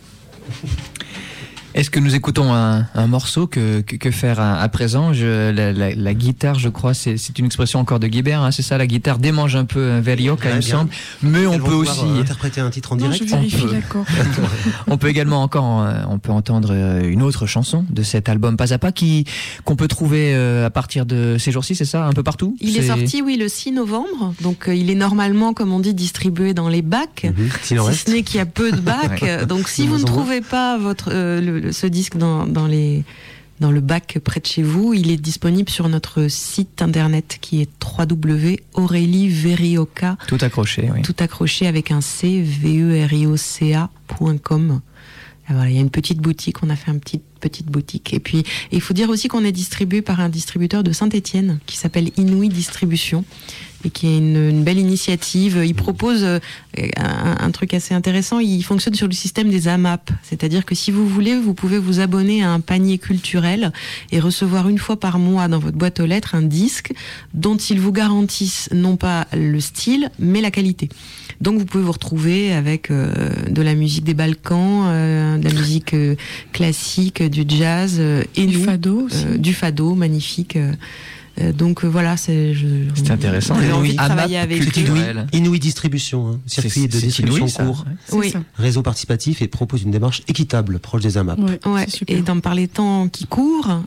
[SPEAKER 1] Est-ce que nous écoutons un, un morceau que, que, que faire à, à présent je, la, la, la guitare, je crois, c'est, c'est une expression encore de Guibert, hein, c'est ça, la guitare démange un peu un velioca, il me
[SPEAKER 4] bien.
[SPEAKER 1] semble, mais on
[SPEAKER 4] Elles vont
[SPEAKER 1] peut
[SPEAKER 4] pouvoir,
[SPEAKER 1] aussi...
[SPEAKER 4] euh, interpréter un titre en
[SPEAKER 3] Non,
[SPEAKER 4] direct.
[SPEAKER 3] je vérifie
[SPEAKER 1] on peut.
[SPEAKER 3] l'accord.
[SPEAKER 1] On peut également encore, euh, on peut entendre euh, une autre chanson de cet album Pas à Pas qui qu'on peut trouver euh, à partir de ces jours-ci, c'est ça, un peu partout.
[SPEAKER 5] Il est
[SPEAKER 1] C'est-
[SPEAKER 5] sorti, oui, le six novembre. Donc euh, il est normalement, comme on dit, distribué dans les bacs.
[SPEAKER 4] Mhm. S'il en
[SPEAKER 5] Si
[SPEAKER 4] reste.
[SPEAKER 5] ce n'est qu'il y a peu de bacs.
[SPEAKER 1] Ouais.
[SPEAKER 5] Donc si
[SPEAKER 4] Ils
[SPEAKER 5] vous
[SPEAKER 4] nous
[SPEAKER 5] ne
[SPEAKER 4] envoient.
[SPEAKER 5] trouvez pas votre euh, le, le- ce disque dans, dans les dans le bac près de chez vous, il est disponible sur notre site internet qui est w w w point aurélie verioca,
[SPEAKER 1] Tout accroché, oui.
[SPEAKER 5] tout accroché avec un C, V E R I O C A point com. Ah, voilà, il y a une petite boutique, on a fait un petit petite boutique. Et puis, il faut dire aussi qu'on est distribué par un distributeur de Saint-Étienne qui s'appelle Inouï Distribution et qui est une, une belle initiative. Il propose euh, un, un truc assez intéressant. Il fonctionne sur le système des A M A P. C'est-à-dire que si vous voulez, vous pouvez vous abonner à un panier culturel et recevoir une fois par mois dans votre boîte aux lettres un disque dont ils vous garantissent non pas le style, mais la qualité. Donc vous pouvez vous retrouver avec euh, de la musique des Balkans, euh, de la musique euh, classique, du jazz euh, et
[SPEAKER 3] Du
[SPEAKER 5] nous,
[SPEAKER 3] fado aussi.
[SPEAKER 5] euh, du fado, magnifique. Euh, euh, donc euh, voilà, c'est. Je,
[SPEAKER 1] C'est intéressant.
[SPEAKER 5] J'ai envie de
[SPEAKER 1] A M A P
[SPEAKER 5] travailler avec eux.
[SPEAKER 1] culturel.
[SPEAKER 4] Inouï Distribution, hein, circuit de
[SPEAKER 1] C'est- c'est
[SPEAKER 4] distribution
[SPEAKER 1] inouï, ça,
[SPEAKER 4] court,
[SPEAKER 1] ouais.
[SPEAKER 3] C'est
[SPEAKER 5] Oui.
[SPEAKER 3] ça.
[SPEAKER 4] réseau participatif et propose une démarche équitable, proche des A M A P.
[SPEAKER 3] Ouais,
[SPEAKER 5] Ouais,
[SPEAKER 3] c'est super.
[SPEAKER 5] et dans par les temps qui courent,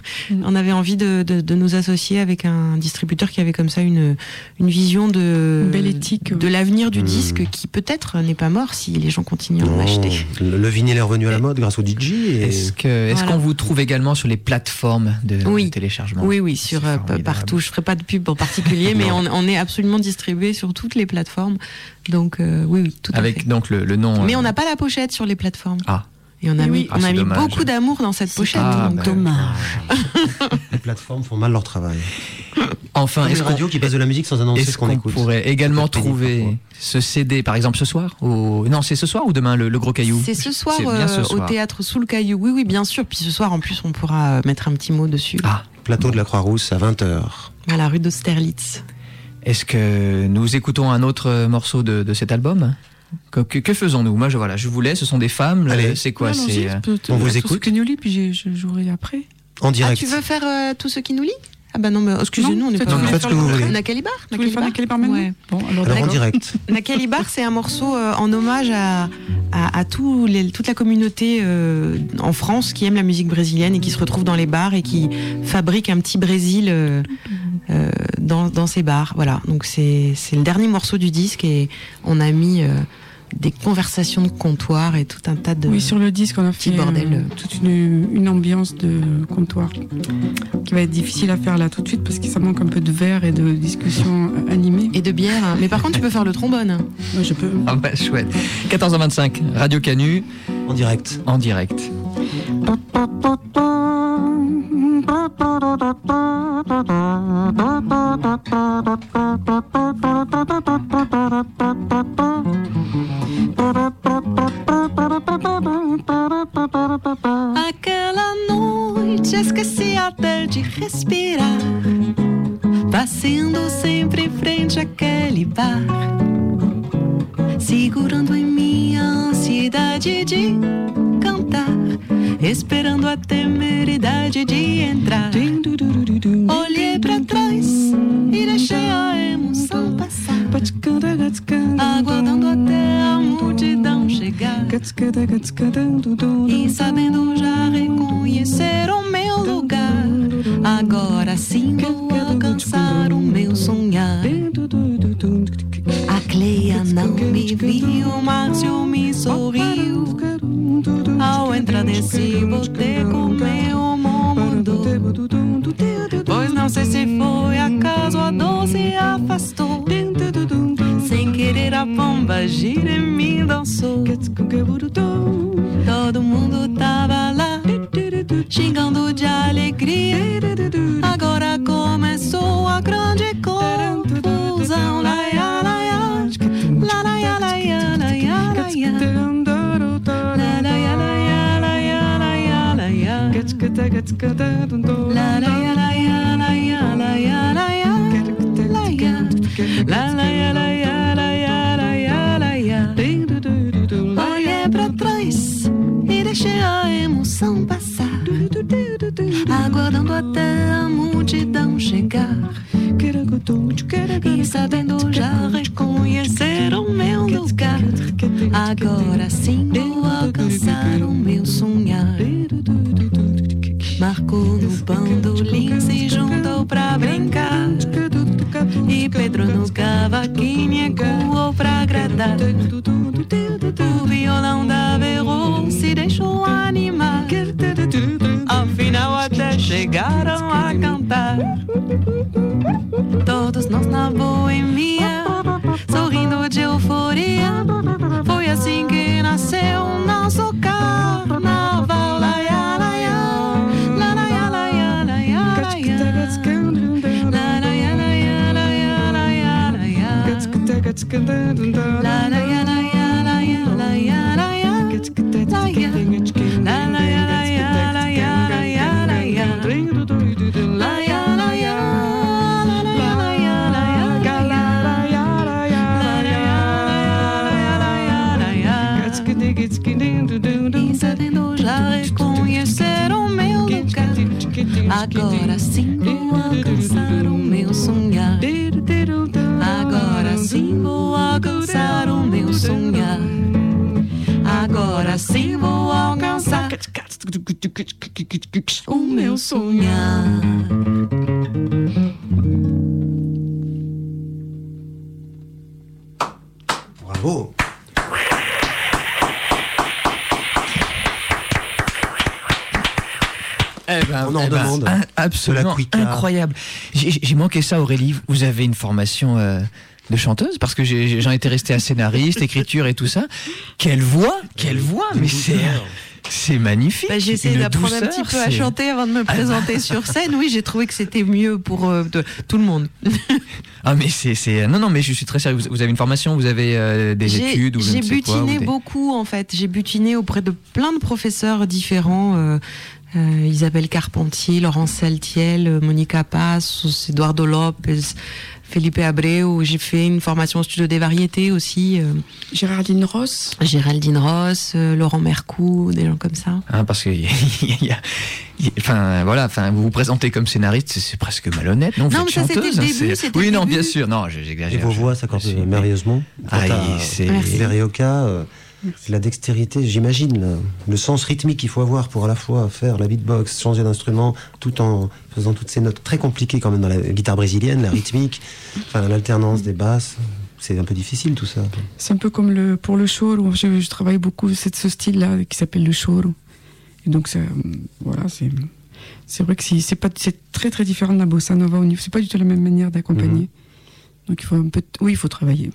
[SPEAKER 5] on avait envie de, de, de nous associer avec un distributeur qui avait comme ça une, une vision de,
[SPEAKER 3] Une belle éthique,
[SPEAKER 5] de
[SPEAKER 3] ouais.
[SPEAKER 5] l'avenir du
[SPEAKER 4] Mmh.
[SPEAKER 5] disque qui peut-être n'est pas mort si les gens continuent à en
[SPEAKER 4] Non,
[SPEAKER 5] acheter.
[SPEAKER 4] le, le vinyle est revenu à la mode grâce au D J. Et...
[SPEAKER 1] Est-ce que est-ce
[SPEAKER 5] Voilà.
[SPEAKER 1] qu'on vous trouve également sur les plateformes de
[SPEAKER 5] Oui.
[SPEAKER 1] téléchargement?
[SPEAKER 5] Oui, oui, sur
[SPEAKER 1] C'est
[SPEAKER 5] euh,
[SPEAKER 1] formidable.
[SPEAKER 5] partout. Je ferai pas de pub en particulier, mais on, on est absolument distribué sur toutes les plateformes. Donc euh, oui, oui, tout à
[SPEAKER 1] Avec
[SPEAKER 5] fait.
[SPEAKER 1] donc le, le nom.
[SPEAKER 5] Mais
[SPEAKER 1] euh,
[SPEAKER 5] on n'a pas la pochette sur les plateformes.
[SPEAKER 1] Ah.
[SPEAKER 5] Et on a
[SPEAKER 3] Eh
[SPEAKER 5] mis,
[SPEAKER 3] oui.
[SPEAKER 1] Ah,
[SPEAKER 5] on a
[SPEAKER 1] c'est
[SPEAKER 5] mis
[SPEAKER 1] dommage.
[SPEAKER 5] beaucoup d'amour dans cette pochette.
[SPEAKER 1] Ah,
[SPEAKER 5] donc,
[SPEAKER 1] bah,
[SPEAKER 3] Dommage.
[SPEAKER 4] Les plateformes font mal leur travail.
[SPEAKER 1] Enfin,
[SPEAKER 4] Comme
[SPEAKER 1] est-ce
[SPEAKER 4] les
[SPEAKER 1] qu'on
[SPEAKER 4] radios qui passent de la musique sans annoncer
[SPEAKER 1] est-ce
[SPEAKER 4] ce qu'on
[SPEAKER 1] qu'on
[SPEAKER 4] écoute.
[SPEAKER 1] pourrait également
[SPEAKER 4] Ça peut être pénible
[SPEAKER 1] trouver
[SPEAKER 4] parfois.
[SPEAKER 1] ce C D, par exemple, ce soir au... Non, c'est ce soir ou demain, le, le Gros Caillou?
[SPEAKER 5] C'est ce soir,
[SPEAKER 1] C'est bien ce
[SPEAKER 5] euh,
[SPEAKER 1] soir.
[SPEAKER 5] au théâtre Sous le Caillou. Oui, oui, bien sûr. Puis ce soir, en plus, on pourra euh, mettre un petit mot dessus.
[SPEAKER 1] Ah.
[SPEAKER 4] Plateau de la Croix-Rousse à vingt heures.
[SPEAKER 5] À la rue d'Austerlitz.
[SPEAKER 1] Est-ce que nous écoutons un autre euh, morceau de, de cet album? Que, que, que faisons-nous? Moi, je, voilà, je voulais, ce sont des femmes.
[SPEAKER 4] Allez.
[SPEAKER 1] le- C'est quoi?
[SPEAKER 3] Allons-y,
[SPEAKER 1] C'est euh,
[SPEAKER 3] peut-être,
[SPEAKER 4] on vous
[SPEAKER 3] euh, tous
[SPEAKER 4] écoute.
[SPEAKER 3] ceux qui nous lient, puis j'ai- je jouerai après.
[SPEAKER 4] En
[SPEAKER 5] Ah,
[SPEAKER 4] direct.
[SPEAKER 5] tu veux faire euh, tout ce qui nous lie? Ah bah non, mais excusez-nous,
[SPEAKER 3] Non,
[SPEAKER 5] on n'est
[SPEAKER 3] c'est
[SPEAKER 5] pas...
[SPEAKER 3] tout,
[SPEAKER 4] faites ce que vous voulez.
[SPEAKER 5] Nakalibar
[SPEAKER 3] Tu voulais faire Nakalibar maintenant?
[SPEAKER 5] Ouais.
[SPEAKER 3] Bon, alors,
[SPEAKER 4] Alors en
[SPEAKER 3] d'accord.
[SPEAKER 4] direct.
[SPEAKER 5] Nakalibar, c'est un morceau euh, en hommage à, à, à tous les, toute la communauté euh, en France qui aime la musique brésilienne et qui se retrouve dans les bars et qui fabrique un petit Brésil euh, euh, dans, dans ces bars. Voilà, donc c'est c'est le dernier morceau du disque et on a mis euh, des conversations de comptoir et tout un tas de...
[SPEAKER 3] Oui, sur le disque, on a
[SPEAKER 5] Petit
[SPEAKER 3] fait
[SPEAKER 5] bordel.
[SPEAKER 3] euh, toute une, une ambiance de comptoir qui va être difficile à faire là tout de suite parce que ça manque un peu de verre et de discussion euh, animée.
[SPEAKER 5] Et de bière. hein. Mais par contre, tu peux faire le trombone.
[SPEAKER 3] Moi, je peux.
[SPEAKER 1] Ah bah, chouette. quatorze heures vingt-cinq, Radio Canu,
[SPEAKER 4] En direct.
[SPEAKER 1] en direct.
[SPEAKER 2] Aquela noite esqueci até de respirar, passando sempre em frente àquele bar, segurando em minha ansiedade de cantar, esperando a temeridade de entrar. Olhei pra trás e deixei a emoção passar, aguardando até a multidão chegar. E sabendo já reconhecer o meu lugar, agora sim vou alcançar o meu sonhar. A Cleia não me viu, Márcio me sorriu ao entrar nesse boteco, meu mundo. Pois não sei se foi acaso a dor se afastou, sem querer a pomba gira em mim dançou. Todo mundo tava lá, xingando de alegria. Agora começou a grande confusão. Laia, laia, la, laia, laia, laia, laia. La, laia, laia, laia, laia, laia. La, laia, laia, laia, laia, laia. Laia. La, laia, laia, laia, laia, laia. Olhei pra trás e deixei a emoção passar, aguardando até a multidão chegar. E sabendo já reconhecer o meu lugar, agora sim vou alcançar o meu sonhar. Marcou no bandolim, se juntou pra brincar, e Pedro no cavaquinho ecoou pra agradar. O violão da Verô se deixou animar, afinal até chegaram a cantar. Todos nós na boemia, sorrindo de euforia, foi assim que nasceu o nosso carnaval. Laia, laia, La la ya la ya la ya la ya la ya la ya la ya la ya la ya la ya la ya la ya la ya la ya Sabendo já reconhecer o meu lugar. Agora sim vou alcançar o meu sonhar. Agora sim vou alcançar o meu sonhar. Agora sim vou alcançar o meu sonhar.
[SPEAKER 4] Bravo.
[SPEAKER 1] Eh ben,
[SPEAKER 4] On en
[SPEAKER 1] eh ben,
[SPEAKER 4] demande.
[SPEAKER 1] un- absolument incroyable. J'ai j'ai manqué ça, Aurélie. Vous avez une formation euh, de chanteuse parce que j'ai- j'en étais resté à scénariste, écriture et tout ça. Quelle voix, quelle voix, mais c'est c'est magnifique.
[SPEAKER 5] Bah, j'ai essayé
[SPEAKER 1] Une
[SPEAKER 5] d'apprendre un
[SPEAKER 1] douceur,
[SPEAKER 5] petit peu à
[SPEAKER 1] c'est-
[SPEAKER 5] chanter avant de me présenter sur scène. Oui, j'ai trouvé que c'était mieux pour euh, de- tout le monde.
[SPEAKER 1] Ah mais c'est c'est non non mais je suis très sérieux. Vous, vous avez une formation, vous avez euh, des
[SPEAKER 5] J'ai
[SPEAKER 1] études ou je
[SPEAKER 5] j'ai
[SPEAKER 1] ne sais quoi,
[SPEAKER 5] butiné
[SPEAKER 1] ou des-
[SPEAKER 5] beaucoup en fait. J'ai butiné auprès de plein de professeurs différents. euh, euh, Isabelle Carpentier, Laurence Saltiel, euh, Monica Paz, Eduardo Lopez, Felipe Abreu. J'ai fait une formation au studio des variétés aussi. euh,
[SPEAKER 3] Géraldine Ross.
[SPEAKER 5] Géraldine Ross, euh, Laurent Mercou, des gens comme ça.
[SPEAKER 1] Hein, parce que, il y a- il y a- il y a- enfin voilà, enfin vous vous présentez comme scénariste, c'est- c'est presque malhonnête, non? Vous
[SPEAKER 5] Non,
[SPEAKER 1] êtes
[SPEAKER 5] mais ça, c'était
[SPEAKER 1] chanteuse,
[SPEAKER 5] le
[SPEAKER 1] hein,
[SPEAKER 5] début,
[SPEAKER 1] c'est-
[SPEAKER 5] c'était
[SPEAKER 1] Oui,
[SPEAKER 5] le
[SPEAKER 1] non,
[SPEAKER 5] début.
[SPEAKER 1] bien sûr, non, je-
[SPEAKER 4] Et
[SPEAKER 1] j'exagère.
[SPEAKER 4] vos
[SPEAKER 1] je-
[SPEAKER 4] voix
[SPEAKER 1] je
[SPEAKER 4] s'accordent
[SPEAKER 1] suis-
[SPEAKER 4] merveilleusement.
[SPEAKER 1] Ah,
[SPEAKER 4] Quant à
[SPEAKER 1] il- c'est-
[SPEAKER 4] Verioka, euh, la dextérité, j'imagine, le, le sens rythmique qu'il faut avoir pour à la fois faire la beatbox, changer d'instrument, tout en faisant toutes ces notes très compliquées quand même dans la guitare brésilienne, la rythmique, enfin l'alternance des basses. C'est un peu difficile tout ça.
[SPEAKER 3] C'est un peu comme le, pour le choro. Je, je travaille beaucoup c'est ce style-là qui s'appelle le choro. Et donc, ça, voilà, c'est, c'est vrai que c'est, c'est, pas, c'est très très différent de la bossa nova au niveau. C'est pas du tout la même manière d'accompagner.
[SPEAKER 1] Mm-hmm.
[SPEAKER 3] Donc, il faut un peu. Oui, il faut travailler.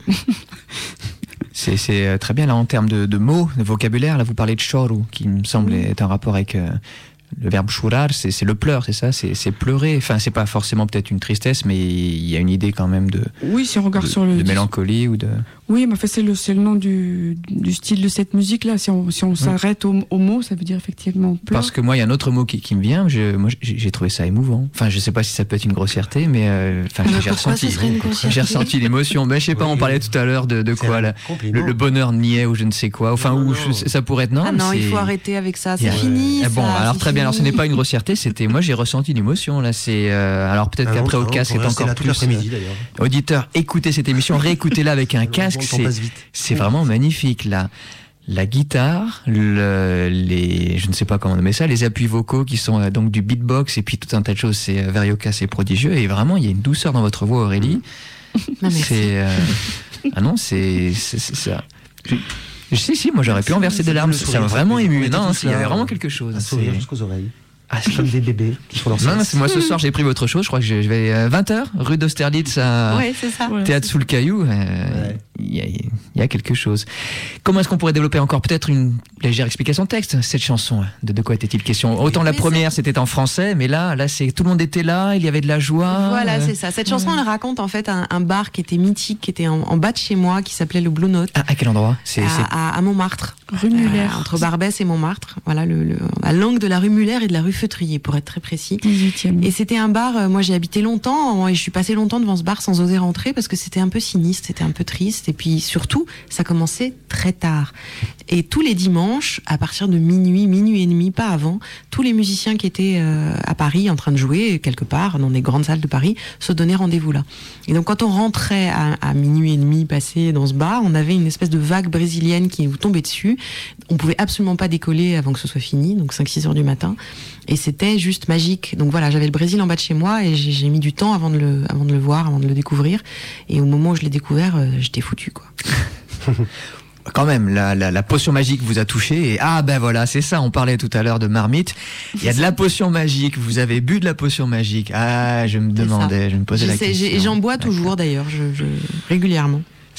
[SPEAKER 1] C'est c'est, euh, très bien là en termes de, de mots, de vocabulaire. Là, vous parlez de choro, qui me semble
[SPEAKER 3] Mm.
[SPEAKER 1] être un rapport avec euh, le verbe chorar. C'est c'est le pleur, c'est ça, c'est c'est pleurer. Enfin, c'est pas forcément peut-être une tristesse, mais il y a une idée quand même de,
[SPEAKER 3] Oui, si on regarde
[SPEAKER 1] de,
[SPEAKER 3] sur le.
[SPEAKER 1] de mélancolie ou de.
[SPEAKER 3] Oui, mais en fait, c'est le, c'est le nom du, du style de cette musique-là. Si on, si on s'arrête au, au mot, ça veut dire effectivement on pleure.
[SPEAKER 1] Parce que moi, il y a un autre mot qui, qui me vient. Je, moi, j'ai j'ai trouvé ça émouvant. Enfin, je sais pas si ça peut être une grossièreté, mais euh, enfin,
[SPEAKER 5] Mais
[SPEAKER 1] j'ai
[SPEAKER 5] pourquoi
[SPEAKER 1] ressenti.
[SPEAKER 5] ce serait une grossièreté
[SPEAKER 1] J'ai ressenti l'émotion. Ben, je sais pas.
[SPEAKER 4] Oui,
[SPEAKER 1] On parlait
[SPEAKER 4] oui.
[SPEAKER 1] tout à l'heure de, de
[SPEAKER 4] C'est
[SPEAKER 1] quoi
[SPEAKER 4] un
[SPEAKER 1] là,
[SPEAKER 4] compliment.
[SPEAKER 1] le, le bonheur niais ou je ne sais quoi. Enfin,
[SPEAKER 4] Non,
[SPEAKER 1] ou
[SPEAKER 4] non.
[SPEAKER 1] je- ça pourrait être non.
[SPEAKER 5] ah non, il
[SPEAKER 1] c'est-
[SPEAKER 5] faut arrêter avec ça.
[SPEAKER 1] il y
[SPEAKER 5] C'est
[SPEAKER 1] a-
[SPEAKER 5] fini.
[SPEAKER 1] Eh bon,
[SPEAKER 5] ça,
[SPEAKER 1] alors
[SPEAKER 5] c'est
[SPEAKER 1] très bien. Alors, ce
[SPEAKER 5] fini.
[SPEAKER 1] n'est pas une grossièreté. C'était moi, j'ai ressenti l'émotion là. C'est euh, alors peut-être
[SPEAKER 4] Ah non,
[SPEAKER 1] qu'après au
[SPEAKER 4] on
[SPEAKER 1] casque
[SPEAKER 4] pourrait
[SPEAKER 1] est
[SPEAKER 4] rester
[SPEAKER 1] encore
[SPEAKER 4] là toute
[SPEAKER 1] plus.
[SPEAKER 4] l'après-midi, d'ailleurs.
[SPEAKER 1] euh, Auditeur, écoutez cette émission, réécoutez-la avec un casque.
[SPEAKER 4] Le temps
[SPEAKER 1] C'est
[SPEAKER 4] passe vite.
[SPEAKER 1] c'est vraiment magnifique là. La guitare, le, les, je ne sais pas comment nommer ça, les appuis vocaux qui sont euh, donc du beatbox et puis tout un tas de choses. C'est euh, Verioka, c'est prodigieux et vraiment il y a une douceur dans votre voix, Aurélie.
[SPEAKER 5] Non, merci.
[SPEAKER 1] C'est euh, ah non, c'est c'est c'est ça. Je, je- si si, moi j'aurais pu en verser des larmes.
[SPEAKER 4] Le
[SPEAKER 1] Ça
[SPEAKER 4] sourire,
[SPEAKER 1] m'a
[SPEAKER 4] ça
[SPEAKER 1] vraiment
[SPEAKER 4] fait-
[SPEAKER 1] ému.
[SPEAKER 4] on était
[SPEAKER 1] Non,
[SPEAKER 4] tous
[SPEAKER 1] il y avait
[SPEAKER 4] là,
[SPEAKER 1] vraiment
[SPEAKER 4] euh,
[SPEAKER 1] quelque chose.
[SPEAKER 4] Un sourire
[SPEAKER 1] C'est-
[SPEAKER 4] jusqu'aux oreilles.
[SPEAKER 1] Ah, c'est-
[SPEAKER 4] Comme des bébés qui font leur
[SPEAKER 1] non, non,
[SPEAKER 4] sieste.
[SPEAKER 1] c'est moi ce soir j'ai pris votre chose. Je crois que je, je vais euh, vingt heures rue d'Austerlitz à
[SPEAKER 5] Ouais, c'est ça.
[SPEAKER 3] Voilà.
[SPEAKER 1] Théâtre sous le caillou. euh,
[SPEAKER 4] Ouais.
[SPEAKER 1] Il y, a, il y a quelque chose. Comment est-ce qu'on pourrait développer encore peut-être une légère explication de texte cette chanson? De, de quoi était-il question? Autant la
[SPEAKER 5] Mais
[SPEAKER 1] première c'était en français, mais là, là c'est tout le monde était là, il y avait de la joie.
[SPEAKER 5] Voilà,
[SPEAKER 1] euh,
[SPEAKER 5] c'est ça. Cette chanson, elle raconte en fait un, un bar qui était mythique, qui était en, en bas de chez moi, qui s'appelait le Blue Note,
[SPEAKER 1] Ah, à quel endroit? C'est c'est-
[SPEAKER 5] à, à- à Montmartre.
[SPEAKER 3] Rue Muller.
[SPEAKER 5] Euh, entre Barbès et Montmartre. Voilà, le, le, à l'angle de la rue Muller et de la rue Feutrier, pour être très précis.
[SPEAKER 3] dix-huitième.
[SPEAKER 5] Et c'était un bar, euh, moi j'ai habité longtemps, et je suis passée longtemps devant ce bar sans oser rentrer parce que c'était un peu sinistre, c'était un peu triste, et puis surtout, ça commençait très tard. Et tous les dimanches, à partir de minuit, minuit et demi, pas avant, tous les musiciens qui étaient euh, à Paris en train de jouer, quelque part, dans des grandes salles de Paris, se donnaient rendez-vous là. Et donc quand on rentrait à, à minuit et demi passé dans ce bar, on avait une espèce de vague brésilienne qui nous tombait dessus. On pouvait absolument pas décoller avant que ce soit fini, donc cinq six heures du matin. Et c'était juste magique. Donc voilà, j'avais le Brésil en bas de chez moi et j'ai, j'ai mis du temps avant de, le, avant de le voir, avant de le découvrir. Et au moment où je l'ai découvert, euh, j'étais foutu, quoi.
[SPEAKER 1] quand même, la, la, la potion magique vous a touché et ah ben voilà, c'est ça, on parlait tout à l'heure de marmite. Il y a de la potion magique, vous avez bu de la potion magique. Ah, je me
[SPEAKER 5] C'est
[SPEAKER 1] demandais,
[SPEAKER 5] ça.
[SPEAKER 1] je me posais
[SPEAKER 5] Je
[SPEAKER 1] la
[SPEAKER 5] sais,
[SPEAKER 1] question.
[SPEAKER 5] j'ai- et j'en bois toujours d'ailleurs, je, je, régulièrement.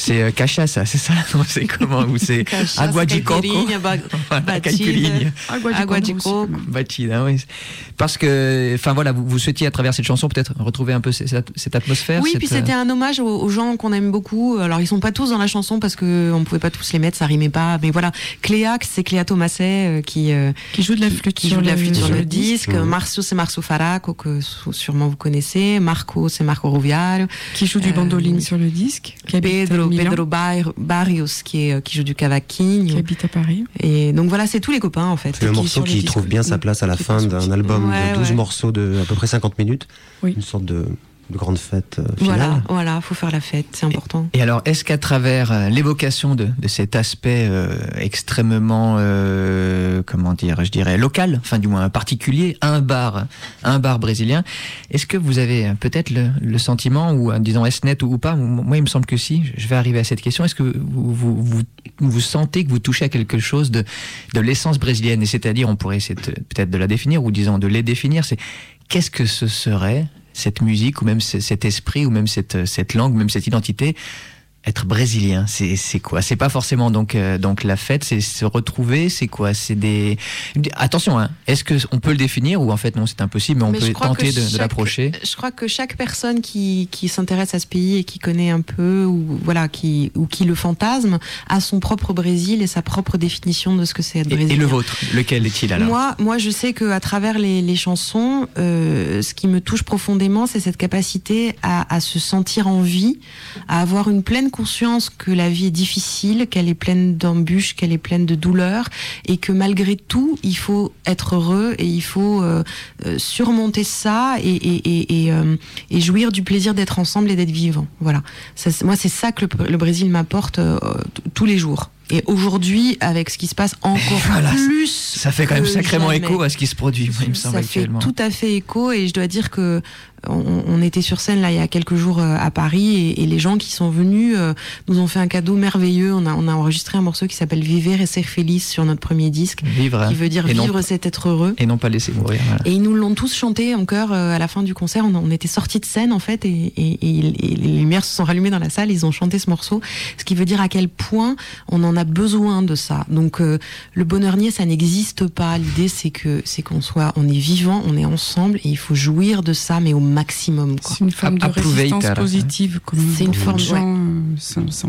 [SPEAKER 1] C'est euh, cachaça, c'est ça? Non, c'est comment? Ou c'est água de coco? Voilà, caipirinha.
[SPEAKER 5] Água de coco.
[SPEAKER 1] Batida, oui. Parce que, enfin voilà, vous, vous souhaitiez à travers cette chanson peut-être retrouver un peu cette, cette atmosphère.
[SPEAKER 5] Oui,
[SPEAKER 1] cette...
[SPEAKER 5] puis c'était un hommage aux, aux gens qu'on aime beaucoup. Alors ils sont pas tous dans la chanson parce que on pouvait pas tous les mettre, ça rimait pas. Mais voilà, Cléa, c'est Cléa Thomaset euh, qui euh,
[SPEAKER 3] qui joue de la flûte
[SPEAKER 5] qui
[SPEAKER 3] sur
[SPEAKER 5] joue de la
[SPEAKER 3] le-
[SPEAKER 5] flûte sur
[SPEAKER 3] sur
[SPEAKER 5] le
[SPEAKER 3] le
[SPEAKER 5] disque.
[SPEAKER 4] disque.
[SPEAKER 5] Marcio, c'est Marcio Faraco que sûrement vous connaissez. Marco, c'est Marco Ruviaro.
[SPEAKER 3] qui joue du
[SPEAKER 5] Euh,
[SPEAKER 3] bandoline sur le disque, qui habite à
[SPEAKER 5] Pedro,
[SPEAKER 3] Milan,
[SPEAKER 5] Pedro Bar- Barrios qui est qui joue du cavaquinho.
[SPEAKER 3] qui habite à Paris.
[SPEAKER 5] Et donc voilà, c'est tous les copains en fait.
[SPEAKER 4] C'est le
[SPEAKER 3] qui est
[SPEAKER 4] morceau
[SPEAKER 3] sur le
[SPEAKER 4] qui
[SPEAKER 3] disque.
[SPEAKER 4] trouve bien sa place à la
[SPEAKER 3] Qui est
[SPEAKER 4] fin
[SPEAKER 3] sur le
[SPEAKER 4] d'un
[SPEAKER 3] disque.
[SPEAKER 4] album
[SPEAKER 5] Ouais,
[SPEAKER 4] de douze
[SPEAKER 5] ouais.
[SPEAKER 4] morceaux de à peu près cinquante minutes.
[SPEAKER 3] Oui.
[SPEAKER 4] Une sorte de, de grande fête euh, finale.
[SPEAKER 5] Voilà, voilà, faut faire la fête, c'est important.
[SPEAKER 1] Et alors, est-ce qu'à travers euh, l'évocation de, de cet aspect euh, extrêmement, euh, comment dire, je dirais local, enfin du moins particulier, un bar, un bar brésilien, est-ce que vous avez euh, peut-être le, le sentiment, ou euh, disons est-ce net ou, ou pas, moi il me semble que si, je vais arriver à cette question, est-ce que vous, vous, vous, vous sentez que vous touchez à quelque chose de, de l'essence brésilienne, et c'est-à-dire, on pourrait essayer de- peut-être de la définir, ou disons de les définir, c'est qu'est-ce que ce serait cette musique, ou même ce- cet esprit, ou même cette, cette langue, ou même cette identité, être brésilien, c'est c'est quoi? C'est pas forcément donc euh, donc la fête, c'est se retrouver, c'est quoi? C'est des attention, hein. Est-ce que on peut le définir, ou en fait non, c'est impossible, mais on
[SPEAKER 5] Mais je
[SPEAKER 1] peut
[SPEAKER 5] crois
[SPEAKER 1] tenter
[SPEAKER 5] que
[SPEAKER 1] de, de
[SPEAKER 5] chaque-
[SPEAKER 1] l'approcher.
[SPEAKER 5] Je crois que chaque personne qui, qui s'intéresse à ce pays et qui connaît un peu, ou voilà, qui ou qui le fantasme, a son propre Brésil et sa propre définition de ce que c'est être
[SPEAKER 1] Et,
[SPEAKER 5] brésilien.
[SPEAKER 1] et le vôtre, lequel est-il alors?
[SPEAKER 5] Moi, moi, je sais que à travers les, les chansons, euh, ce qui me touche profondément, c'est cette capacité à, à se sentir en vie, à avoir une pleine conscience que la vie est difficile, qu'elle est pleine d'embûches, qu'elle est pleine de douleurs, et que malgré tout, il faut être heureux et il faut euh, euh, surmonter ça et, et, et, et, euh, et jouir du plaisir d'être ensemble et d'être vivant. Voilà. Ça, c'est- moi, c'est ça que le, le Brésil m'apporte euh, t- tous les jours. Et aujourd'hui, avec ce qui se passe encore
[SPEAKER 1] Voilà,
[SPEAKER 5] plus,
[SPEAKER 1] Ça fait quand même
[SPEAKER 5] que
[SPEAKER 1] sacrément
[SPEAKER 5] jamais.
[SPEAKER 1] écho à ce qui se produit, moi, il me semble
[SPEAKER 5] Ça fait
[SPEAKER 1] actuellement.
[SPEAKER 5] tout à fait écho, et je dois dire que on, on était sur scène là il y a quelques jours euh, à Paris, et, et les gens qui sont venus euh, nous ont fait un cadeau merveilleux. On a, on a enregistré un morceau qui s'appelle Viver et ser feliz sur notre premier disque,
[SPEAKER 1] Vivre,
[SPEAKER 5] qui veut dire
[SPEAKER 1] et non-
[SPEAKER 5] vivre c'est être heureux.
[SPEAKER 1] et non pas laisser mourir. Voilà.
[SPEAKER 5] Et ils nous l'ont tous chanté en chœur euh, à la fin du concert. On, on était sortis de scène en fait, et, et, et, et les lumières se sont rallumées dans la salle. Ils ont chanté ce morceau, ce qui veut dire à quel point on en a besoin de ça. Donc euh, le bonheur niais, ça n'existe pas. L'idée c'est que c'est qu'on soit, on est vivant, on est ensemble, et il faut jouir de ça, mais au maximum, quoi.
[SPEAKER 3] C'est une forme de
[SPEAKER 1] Approuvate,
[SPEAKER 3] résistance
[SPEAKER 1] alors.
[SPEAKER 3] positive. Comme
[SPEAKER 5] C'est une
[SPEAKER 3] beaucoup
[SPEAKER 5] forme,
[SPEAKER 3] de gens euh, s'en- s'en-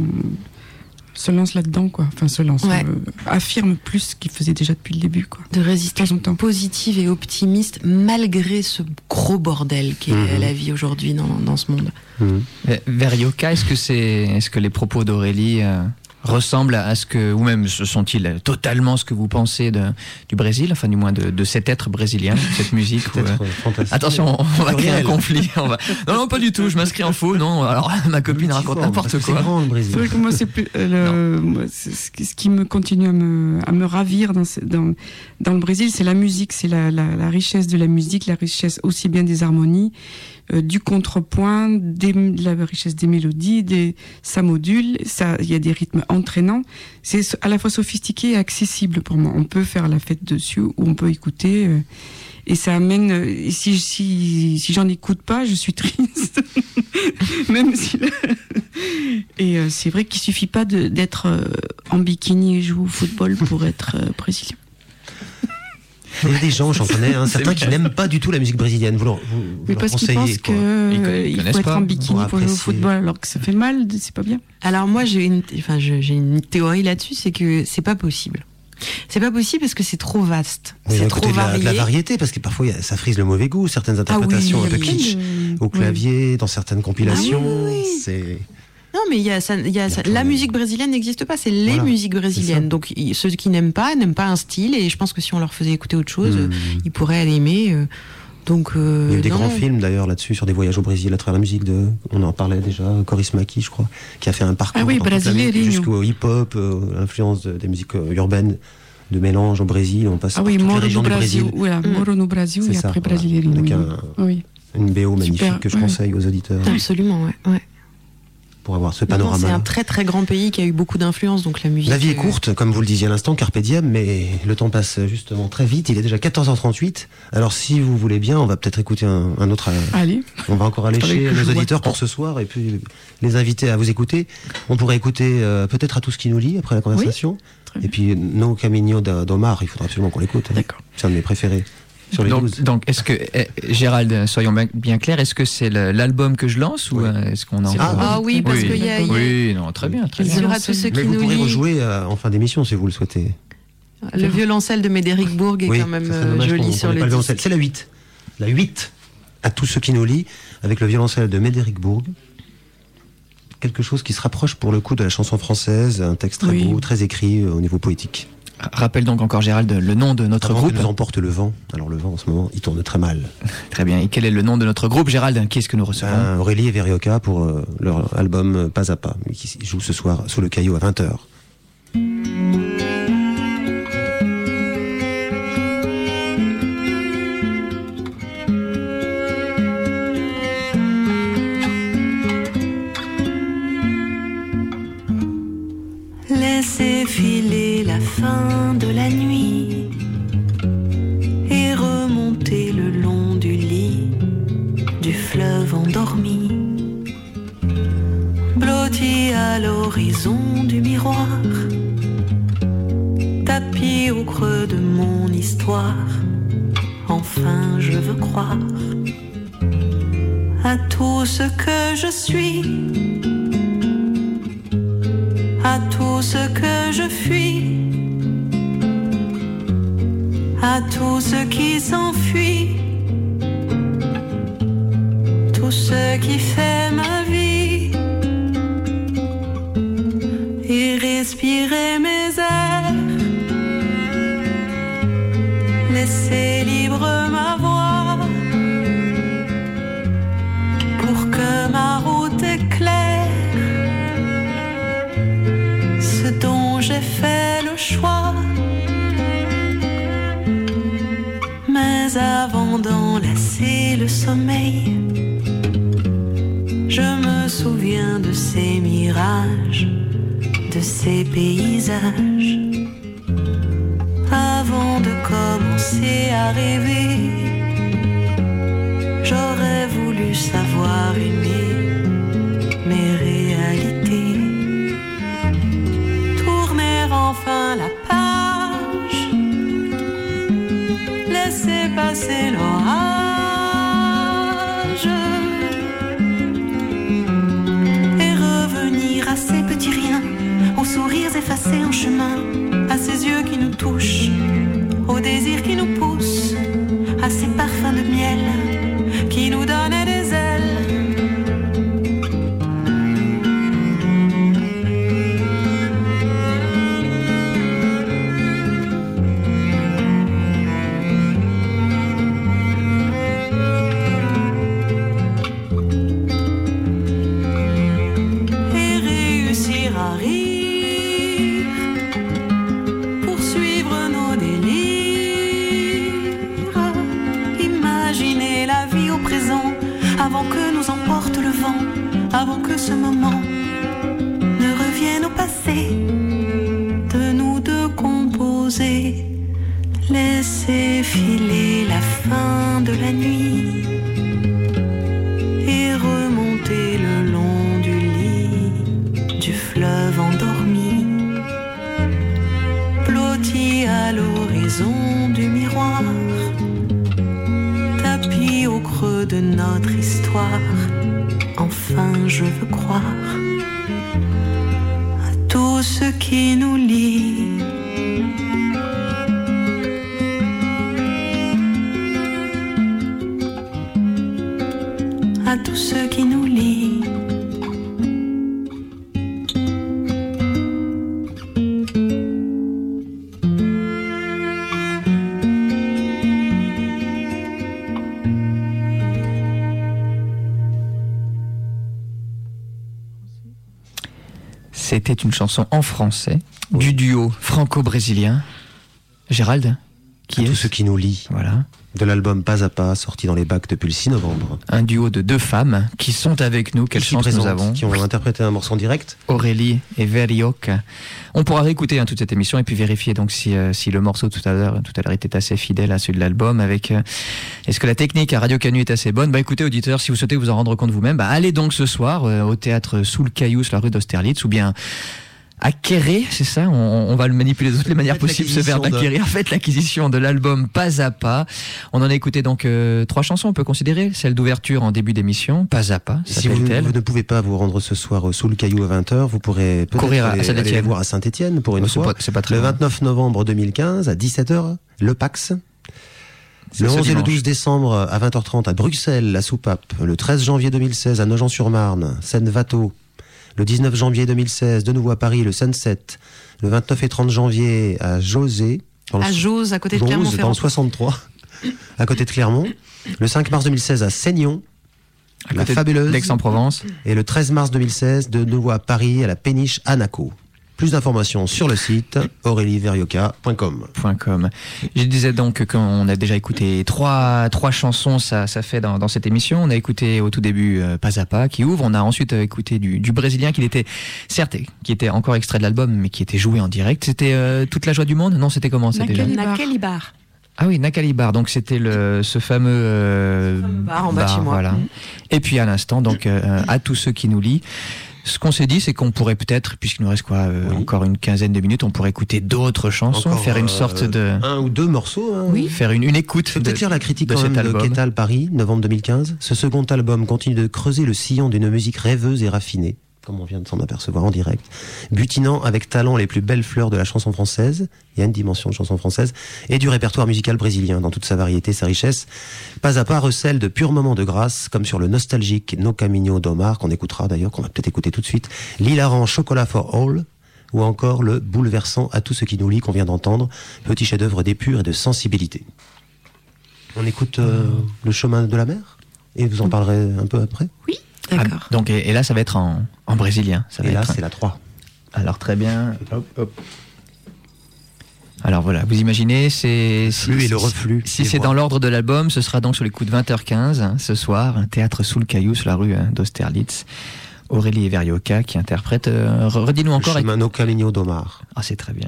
[SPEAKER 3] se lancent là-dedans, quoi. Enfin, se lancent,
[SPEAKER 5] Ouais.
[SPEAKER 3] euh, affirment plus ce qu'ils faisaient déjà depuis le début, quoi.
[SPEAKER 5] De résistance
[SPEAKER 3] Plus longtemps.
[SPEAKER 5] positive et optimiste, malgré ce gros bordel qu'est
[SPEAKER 4] Mhm.
[SPEAKER 5] la vie aujourd'hui dans, dans ce monde.
[SPEAKER 4] Mhm.
[SPEAKER 1] Euh, Vers Yoka, est-ce que c'est, est-ce que les propos d'Aurélie euh, ressemblent à ce que, ou même ce sont-ils totalement ce que vous pensez de, du Brésil, enfin du moins de, de cet être brésilien, de cette musique ou,
[SPEAKER 4] Peut-être
[SPEAKER 1] euh,
[SPEAKER 4] euh, fantastique.
[SPEAKER 1] Attention, on va créer un
[SPEAKER 4] Pluriel.
[SPEAKER 1] conflit. On va... Non, non, pas du tout. Je m'inscris en faux. Non, alors ma copine raconte
[SPEAKER 4] Multiforme,
[SPEAKER 1] n'importe
[SPEAKER 4] parce que
[SPEAKER 1] quoi.
[SPEAKER 4] C'est grand le
[SPEAKER 3] C'est
[SPEAKER 4] Brésil.
[SPEAKER 3] vrai que moi, c'est plus, euh, le, moi, c'est ce, qui, ce qui me continue à me, à me ravir dans, ce- dans, dans le Brésil, c'est la musique, c'est la, la, la richesse de la musique, la richesse aussi bien des harmonies, euh, du contrepoint, des, de la richesse des mélodies, des, ça module, ça, il y a des rythmes entraînants. C'est à la fois sophistiqué et accessible pour moi. On peut faire la fête dessus, ou on peut écouter. Euh, et ça amène. Et si si si j'en écoute pas, je suis triste. Même si. Et euh, c'est vrai qu'il suffit pas de, d'être euh, en bikini et jouer au football pour être euh, brésilien.
[SPEAKER 4] Il y a des gens, j'en connais, hein, certains
[SPEAKER 1] vrai.
[SPEAKER 4] qui n'aiment pas du tout la musique brésilienne. Vous leur, vous, vous
[SPEAKER 3] Mais
[SPEAKER 4] leur
[SPEAKER 3] parce qu'ils
[SPEAKER 4] conseillez,
[SPEAKER 3] pensent
[SPEAKER 4] quoi.
[SPEAKER 3] que
[SPEAKER 1] Ils conna-
[SPEAKER 3] euh,
[SPEAKER 1] ils
[SPEAKER 3] il
[SPEAKER 1] connaissent
[SPEAKER 3] faut être
[SPEAKER 1] pas
[SPEAKER 3] en bikini
[SPEAKER 4] pour
[SPEAKER 3] pour, jouer au
[SPEAKER 4] apprécier.
[SPEAKER 3] football, alors que ça fait mal, c'est pas bien.
[SPEAKER 5] Alors moi j'ai une, enfin je- j'ai une théorie là-dessus, c'est que c'est pas possible. C'est pas possible parce que c'est trop vaste,
[SPEAKER 4] Oui,
[SPEAKER 5] c'est
[SPEAKER 4] d'un
[SPEAKER 5] trop
[SPEAKER 4] côté de la,
[SPEAKER 5] varié.
[SPEAKER 4] de la variété, parce que parfois il y a- ça frise le mauvais goût, certaines
[SPEAKER 5] Ah oui,
[SPEAKER 4] interprétations
[SPEAKER 5] oui,
[SPEAKER 4] un peu
[SPEAKER 5] oui.
[SPEAKER 4] kitsch, au clavier, dans certaines compilations.
[SPEAKER 5] Ah oui, oui, oui.
[SPEAKER 4] C'est
[SPEAKER 5] Non, mais il y a, ça, il y a, ça-
[SPEAKER 4] tout,
[SPEAKER 5] la
[SPEAKER 4] mais-
[SPEAKER 5] musique brésilienne n'existe pas, c'est les
[SPEAKER 4] Voilà,
[SPEAKER 5] musiques
[SPEAKER 4] c'est
[SPEAKER 5] brésiliennes.
[SPEAKER 4] ça.
[SPEAKER 5] Donc ils- ceux qui n'aiment pas n'aiment pas un style, et je pense que si on leur faisait écouter autre chose,
[SPEAKER 4] Hmm.
[SPEAKER 5] ils pourraient l'aimer. euh, Donc euh,
[SPEAKER 4] Il y a eu des
[SPEAKER 5] non,
[SPEAKER 4] grands
[SPEAKER 5] non.
[SPEAKER 4] films d'ailleurs là-dessus, sur des voyages au Brésil à travers la musique de, on en parlait déjà, Coris Maki, je crois, qui a fait un parcours
[SPEAKER 3] Ah oui,
[SPEAKER 4] dans toute la musique,
[SPEAKER 3] Brasileirinho.
[SPEAKER 4] jusqu'au hip-hop, euh, l'influence de- des musiques euh, urbaines, de mélange au Brésil, on passe
[SPEAKER 3] Ah
[SPEAKER 4] par
[SPEAKER 3] oui,
[SPEAKER 4] toutes les
[SPEAKER 3] Moro
[SPEAKER 4] régions
[SPEAKER 3] no
[SPEAKER 4] du Brésil.
[SPEAKER 3] Brasil. Voilà,
[SPEAKER 5] Mm.
[SPEAKER 3] Moro no Brasil
[SPEAKER 4] C'est
[SPEAKER 3] et
[SPEAKER 4] ça,
[SPEAKER 3] après
[SPEAKER 4] voilà.
[SPEAKER 3] Brasileirinho.
[SPEAKER 4] Avec un-
[SPEAKER 3] Oui.
[SPEAKER 4] Une B O magnifique
[SPEAKER 3] Super,
[SPEAKER 4] que je
[SPEAKER 3] ouais.
[SPEAKER 4] conseille aux auditeurs.
[SPEAKER 5] Absolument, ouais. ouais.
[SPEAKER 4] pour avoir ce
[SPEAKER 5] Non, non,
[SPEAKER 4] panorama.
[SPEAKER 5] c'est un très très grand pays qui a eu beaucoup d'influence, donc la musique.
[SPEAKER 4] La vie est
[SPEAKER 5] euh,
[SPEAKER 4] courte, comme vous le disiez à l'instant, carpe diem, mais le temps passe justement très vite. Il est déjà quatorze heures trente-huit. Alors si vous voulez bien, on va peut-être écouter un, un autre.
[SPEAKER 3] Allez.
[SPEAKER 4] On va encore aller
[SPEAKER 3] Avec
[SPEAKER 4] chez nos
[SPEAKER 3] joie.
[SPEAKER 4] auditeurs pour ce soir et puis les inviter à vous écouter. On pourrait écouter euh, peut-être À tout ce qui nous lie après la conversation.
[SPEAKER 3] Très bien.
[SPEAKER 4] Et puis No Camino d'Omar, il faudra absolument qu'on l'écoute.
[SPEAKER 3] D'accord.
[SPEAKER 4] C'est un de mes préférés. Sur les
[SPEAKER 1] Donc,
[SPEAKER 4] douze.
[SPEAKER 1] donc, est-ce que, eh, Gérald, soyons bien- bien clairs, est-ce que c'est le- l'album que je lance ou
[SPEAKER 4] Oui.
[SPEAKER 1] euh, est-ce qu'on a
[SPEAKER 3] C'est
[SPEAKER 1] encore...
[SPEAKER 5] Ah oui, parce
[SPEAKER 1] Oui.
[SPEAKER 5] qu'il y a, il y a-
[SPEAKER 1] Oui, non, très bien, très bien.
[SPEAKER 5] sur À tous ceux
[SPEAKER 4] Mais
[SPEAKER 5] qui
[SPEAKER 4] vous
[SPEAKER 5] nous
[SPEAKER 4] pourrez
[SPEAKER 5] lient,
[SPEAKER 4] rejouer euh, en fin d'émission si vous le souhaitez.
[SPEAKER 5] le violoncelle de Médéric Bourg est
[SPEAKER 4] Oui,
[SPEAKER 5] quand même
[SPEAKER 4] ça serait
[SPEAKER 5] euh,
[SPEAKER 4] dommage qu'on-
[SPEAKER 5] joli
[SPEAKER 4] qu'on
[SPEAKER 5] sur
[SPEAKER 4] ait
[SPEAKER 5] le
[SPEAKER 4] pas le
[SPEAKER 5] disque.
[SPEAKER 4] violoncelle. C'est la huit. La huit. À tous ceux qui nous lient, avec le violoncelle de Médéric Bourg. Quelque chose qui se rapproche pour le coup de la chanson française, un texte très
[SPEAKER 3] Oui.
[SPEAKER 4] beau, très écrit euh, au niveau poétique.
[SPEAKER 1] Rappelle donc encore, Gérald, le nom de notre
[SPEAKER 4] Avant
[SPEAKER 1] groupe.
[SPEAKER 4] que nous emporte le vent. Alors le vent en ce moment, il tourne très mal.
[SPEAKER 1] Très bien. Et quel est le nom de notre groupe, Gérald? Qui est-ce que nous recevons?
[SPEAKER 4] Ben, Aurélie et Verioca pour euh, leur album euh, Pas à Pas, qui joue ce soir sous le caillou à vingt heures.
[SPEAKER 2] Laissez filer la fin de la nuit et remonter le long du lit du fleuve endormi, blotti à l'horizon du miroir, tapis au creux de mon histoire. Enfin, je veux croire à tout ce que je suis, à tout ce que je fuis, à tout ce qui s'enfuit, tout ce qui fait ma vie, et respirer mes airs, laisser libre ma voix, pour que ma route éclaire ce dont j'ai fait le choix. Mais avant d'enlacer le sommeil, je me souviens de ces mirages, de ces paysages. Avant de commencer à rêver, j'aurais voulu savoir aimer mes réalités. Tourner enfin la page, laisser passer l'orage et revenir à ces petits riens, aux sourires effacés en chemin, à ces yeux qui nous touchent, aux désirs qui nous poussent, à ces parfums de miel qui nous donnaient des ailes. Et réussir à rire, poursuivre nos délires, imaginer la vie au présent, avant que nous emporte le vent, avant que ce moment ne revienne au passé, de nous deux composer, laisser filer la fin de la nuit et remonter le long du lit du fleuve endormi, blotti à l'horizon du miroir, tapis au creux de notre histoire. Enfin, je veux croire à tout ce qui nous lie. À tous ceux qui nous lient.
[SPEAKER 1] C'était une chanson en français du duo franco-brésilien. Gérald, Qui
[SPEAKER 4] à
[SPEAKER 1] est
[SPEAKER 4] tous ceux qui nous lient.
[SPEAKER 1] Voilà.
[SPEAKER 4] De l'album Pas à Pas, sorti dans les bacs depuis le six novembre.
[SPEAKER 1] Un duo de deux femmes qui sont avec nous. Quelle
[SPEAKER 4] Ici
[SPEAKER 1] chance
[SPEAKER 4] présentes,
[SPEAKER 1] nous avons.
[SPEAKER 4] Qui ont interprété un morceau en direct.
[SPEAKER 1] Aurélie et Verioca. On pourra réécouter hein, toute cette émission et puis vérifier donc si, euh, si le morceau tout à l'heure tout à l'heure était assez fidèle à celui de l'album. Avec euh, est-ce que la technique à Radio Canu est assez bonne? Bah écoutez auditeurs, si vous souhaitez vous en rendre compte vous-même, bah allez donc ce soir euh, au théâtre Sous le Caillou sur la rue d'Austerlitz ou bien acquérir, c'est ça, on, on va le manipuler de toutes les manières
[SPEAKER 4] Faites
[SPEAKER 1] possibles, ce verbe
[SPEAKER 4] l'acquisition de-
[SPEAKER 1] acquérir. Faites l'acquisition de l'album Pas à Pas. On en a écouté donc euh, trois chansons, on peut considérer. Celle d'ouverture en début d'émission, Pas à Pas,
[SPEAKER 4] Si vous,
[SPEAKER 1] s'appelle-t-elle.
[SPEAKER 4] vous ne pouvez pas vous rendre ce soir euh, sous le Caillou à vingt heures, vous pourrez peut-être
[SPEAKER 1] Courir à
[SPEAKER 4] aller,
[SPEAKER 1] Saint-Étienne.
[SPEAKER 4] aller les voir à Saint-Étienne pour une
[SPEAKER 1] Oh, c'est
[SPEAKER 4] fois.
[SPEAKER 1] pas, c'est pas très
[SPEAKER 4] Le
[SPEAKER 1] loin.
[SPEAKER 4] vingt-neuf novembre deux mille quinze à dix-sept heures, le Pax.
[SPEAKER 1] C'est
[SPEAKER 4] Le
[SPEAKER 1] ce
[SPEAKER 4] onze et le
[SPEAKER 1] dimanche.
[SPEAKER 4] douze décembre à vingt heures trente à Bruxelles, la Soupape. Le treize janvier deux mille seize à Nogent-sur-Marne, Seine-Vato. Le dix-neuf janvier deux mille seize, de nouveau à Paris, le Sunset. Le vingt-neuf et trente janvier à José. dans le
[SPEAKER 5] À Jose, à côté de
[SPEAKER 4] Jose, dans
[SPEAKER 5] Clermont-Ferrand.
[SPEAKER 4] le soixante-trois, à côté de Clermont. Le cinq mars deux mille seize à Seignon,
[SPEAKER 1] À
[SPEAKER 4] la
[SPEAKER 1] côté
[SPEAKER 4] Fabuleuse.
[SPEAKER 1] d'Aix-en-Provence.
[SPEAKER 4] Et le treize mars deux mille seize, de nouveau à Paris, à la péniche Anaco. Plus d'informations sur le site aurélie verioca point com.
[SPEAKER 1] .com. Je disais donc qu'on a déjà écouté trois, trois chansons, ça, ça fait dans, dans cette émission. On a écouté au tout début euh, Pas à Pas qui ouvre. On a ensuite euh, écouté du, du brésilien qui était, certes, qui était encore extrait de l'album, mais qui était joué en direct. C'était euh, Toute la joie du monde? Non, c'était comment ça déjà?
[SPEAKER 6] Nakalibar.
[SPEAKER 1] Ah oui, Nakalibar. Donc c'était le, ce fameux, euh,
[SPEAKER 5] bar en bas de chez moi.
[SPEAKER 1] Voilà. Et puis à l'instant, donc euh, à tous ceux qui nous lient. Ce qu'on s'est dit, c'est qu'on pourrait peut-être, puisqu'il nous reste quoi, euh,
[SPEAKER 4] Oui.
[SPEAKER 1] encore une quinzaine de minutes, on pourrait écouter d'autres chansons,
[SPEAKER 4] Encore,
[SPEAKER 1] faire une
[SPEAKER 4] euh,
[SPEAKER 1] sorte de,
[SPEAKER 4] Un ou deux morceaux. Hein.
[SPEAKER 1] oui, faire une, une écoute.
[SPEAKER 4] Je peux
[SPEAKER 1] de-
[SPEAKER 4] peut-être lire la critique
[SPEAKER 1] de
[SPEAKER 4] quand
[SPEAKER 1] cet
[SPEAKER 4] même de
[SPEAKER 1] album.
[SPEAKER 4] Quetal Paris, novembre deux mille quinze. Ce second album continue de creuser le sillon d'une musique rêveuse et raffinée, comme on vient de s'en apercevoir en direct, butinant avec talent les plus belles fleurs de la chanson française, il y a une dimension de chanson française, et du répertoire musical brésilien dans toute sa variété, sa richesse. Pas à pas recèle de purs moments de grâce, comme sur le nostalgique No Caminho do Mar, qu'on écoutera d'ailleurs, qu'on va peut-être écouter tout de suite, l'hilarant Chocolat for All, ou encore le bouleversant À tout ce qui nous lie qu'on vient d'entendre, petit chef-d'œuvre d'épure et de sensibilité. On écoute euh, Le chemin de la mer, et vous en parlerez un peu après.
[SPEAKER 5] D'accord.
[SPEAKER 1] Ah, donc, et, et là, ça va être en, en brésilien. Ça va
[SPEAKER 4] Et là,
[SPEAKER 1] être...
[SPEAKER 4] c'est la trois.
[SPEAKER 1] Alors, très bien. Hop, hop. Alors voilà, vous imaginez, c'est... si-
[SPEAKER 4] Flux et le
[SPEAKER 1] si-
[SPEAKER 4] reflux.
[SPEAKER 1] Si
[SPEAKER 4] des
[SPEAKER 1] c'est
[SPEAKER 4] voix.
[SPEAKER 1] dans l'ordre de l'album, ce sera donc sur les coups de vingt heures quinze, hein, ce soir, un théâtre Sous le Caillou, sur la rue hein, d'Austerlitz. Aurélie Verioca qui interprète... Euh, redis-nous encore...
[SPEAKER 4] Le chemin No Caminho do Mar.
[SPEAKER 1] Ah, c'est très bien.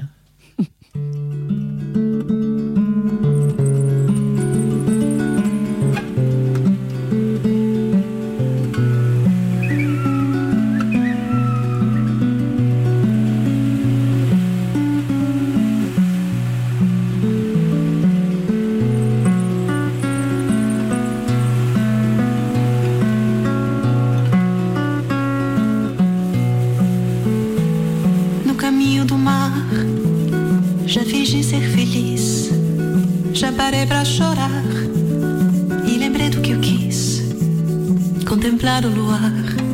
[SPEAKER 2] No caminho do mar, já fingi ser feliz. Já parei pra chorar e lembrei do que eu quis. Contemplar o luar,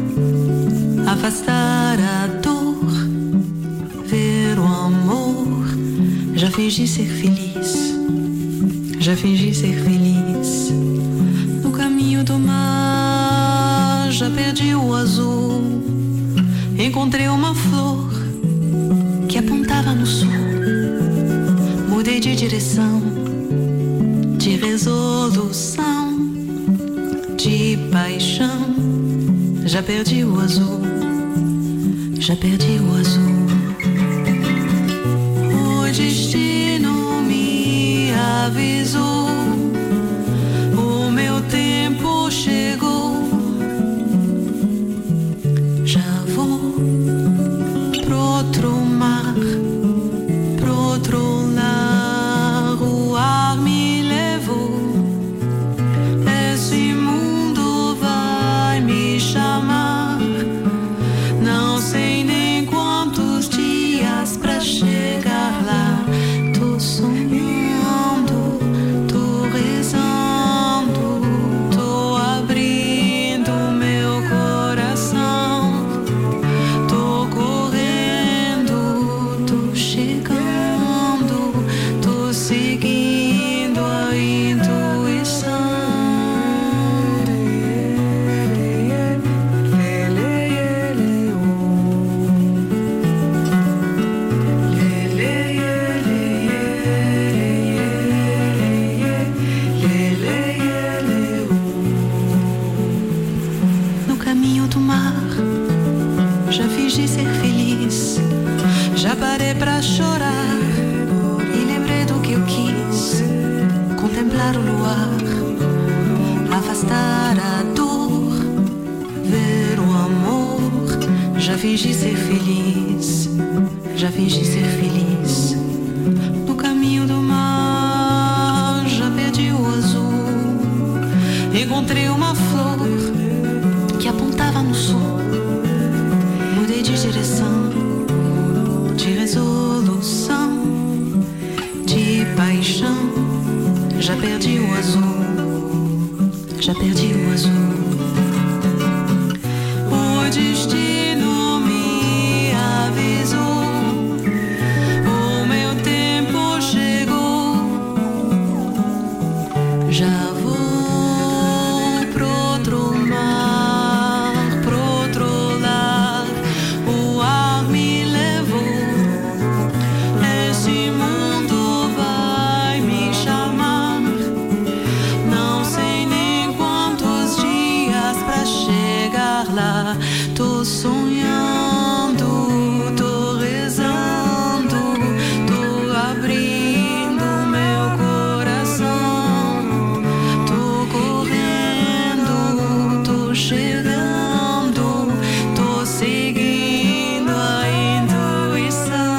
[SPEAKER 2] afastar a dor, ver o amor. Já fingi ser feliz. Já fingi ser feliz. No caminho do mar, já perdi o azul. Encontrei uma flor que apontava no sul. Mudei de direção, de resolução, de paixão. Já perdi o azul, já perdi o azul. O destino me avisou, o meu tempo chegou. Já vou pro outro mar, pro outro lar. O ar me levou, esse mundo vai me chamar. Não sei nem quantos dias pra chegar lá. Tô sonhando, tô Já parei pra chorar e lembrei do que eu quis, contemplar o luar, afastar a dor, ver o amor. Já fingi ser feliz, já fingi ser feliz. No caminho do mar, já perdi o azul. Encontrei uma flor que apontava no sul. Mudei de direção, de resolução, de paixão. Já perdi o azul, já perdi o azul. O destino me avisou, o meu tempo chegou. Já vou pro outro mar, pro outro lar. O ar me levou, esse mundo vai me chamar. Não sei nem quantos dias pra chegar lá. Tô sonhando, tô rezando, tô abrindo meu coração. Tô correndo, tô chegando, tô seguindo a intuição.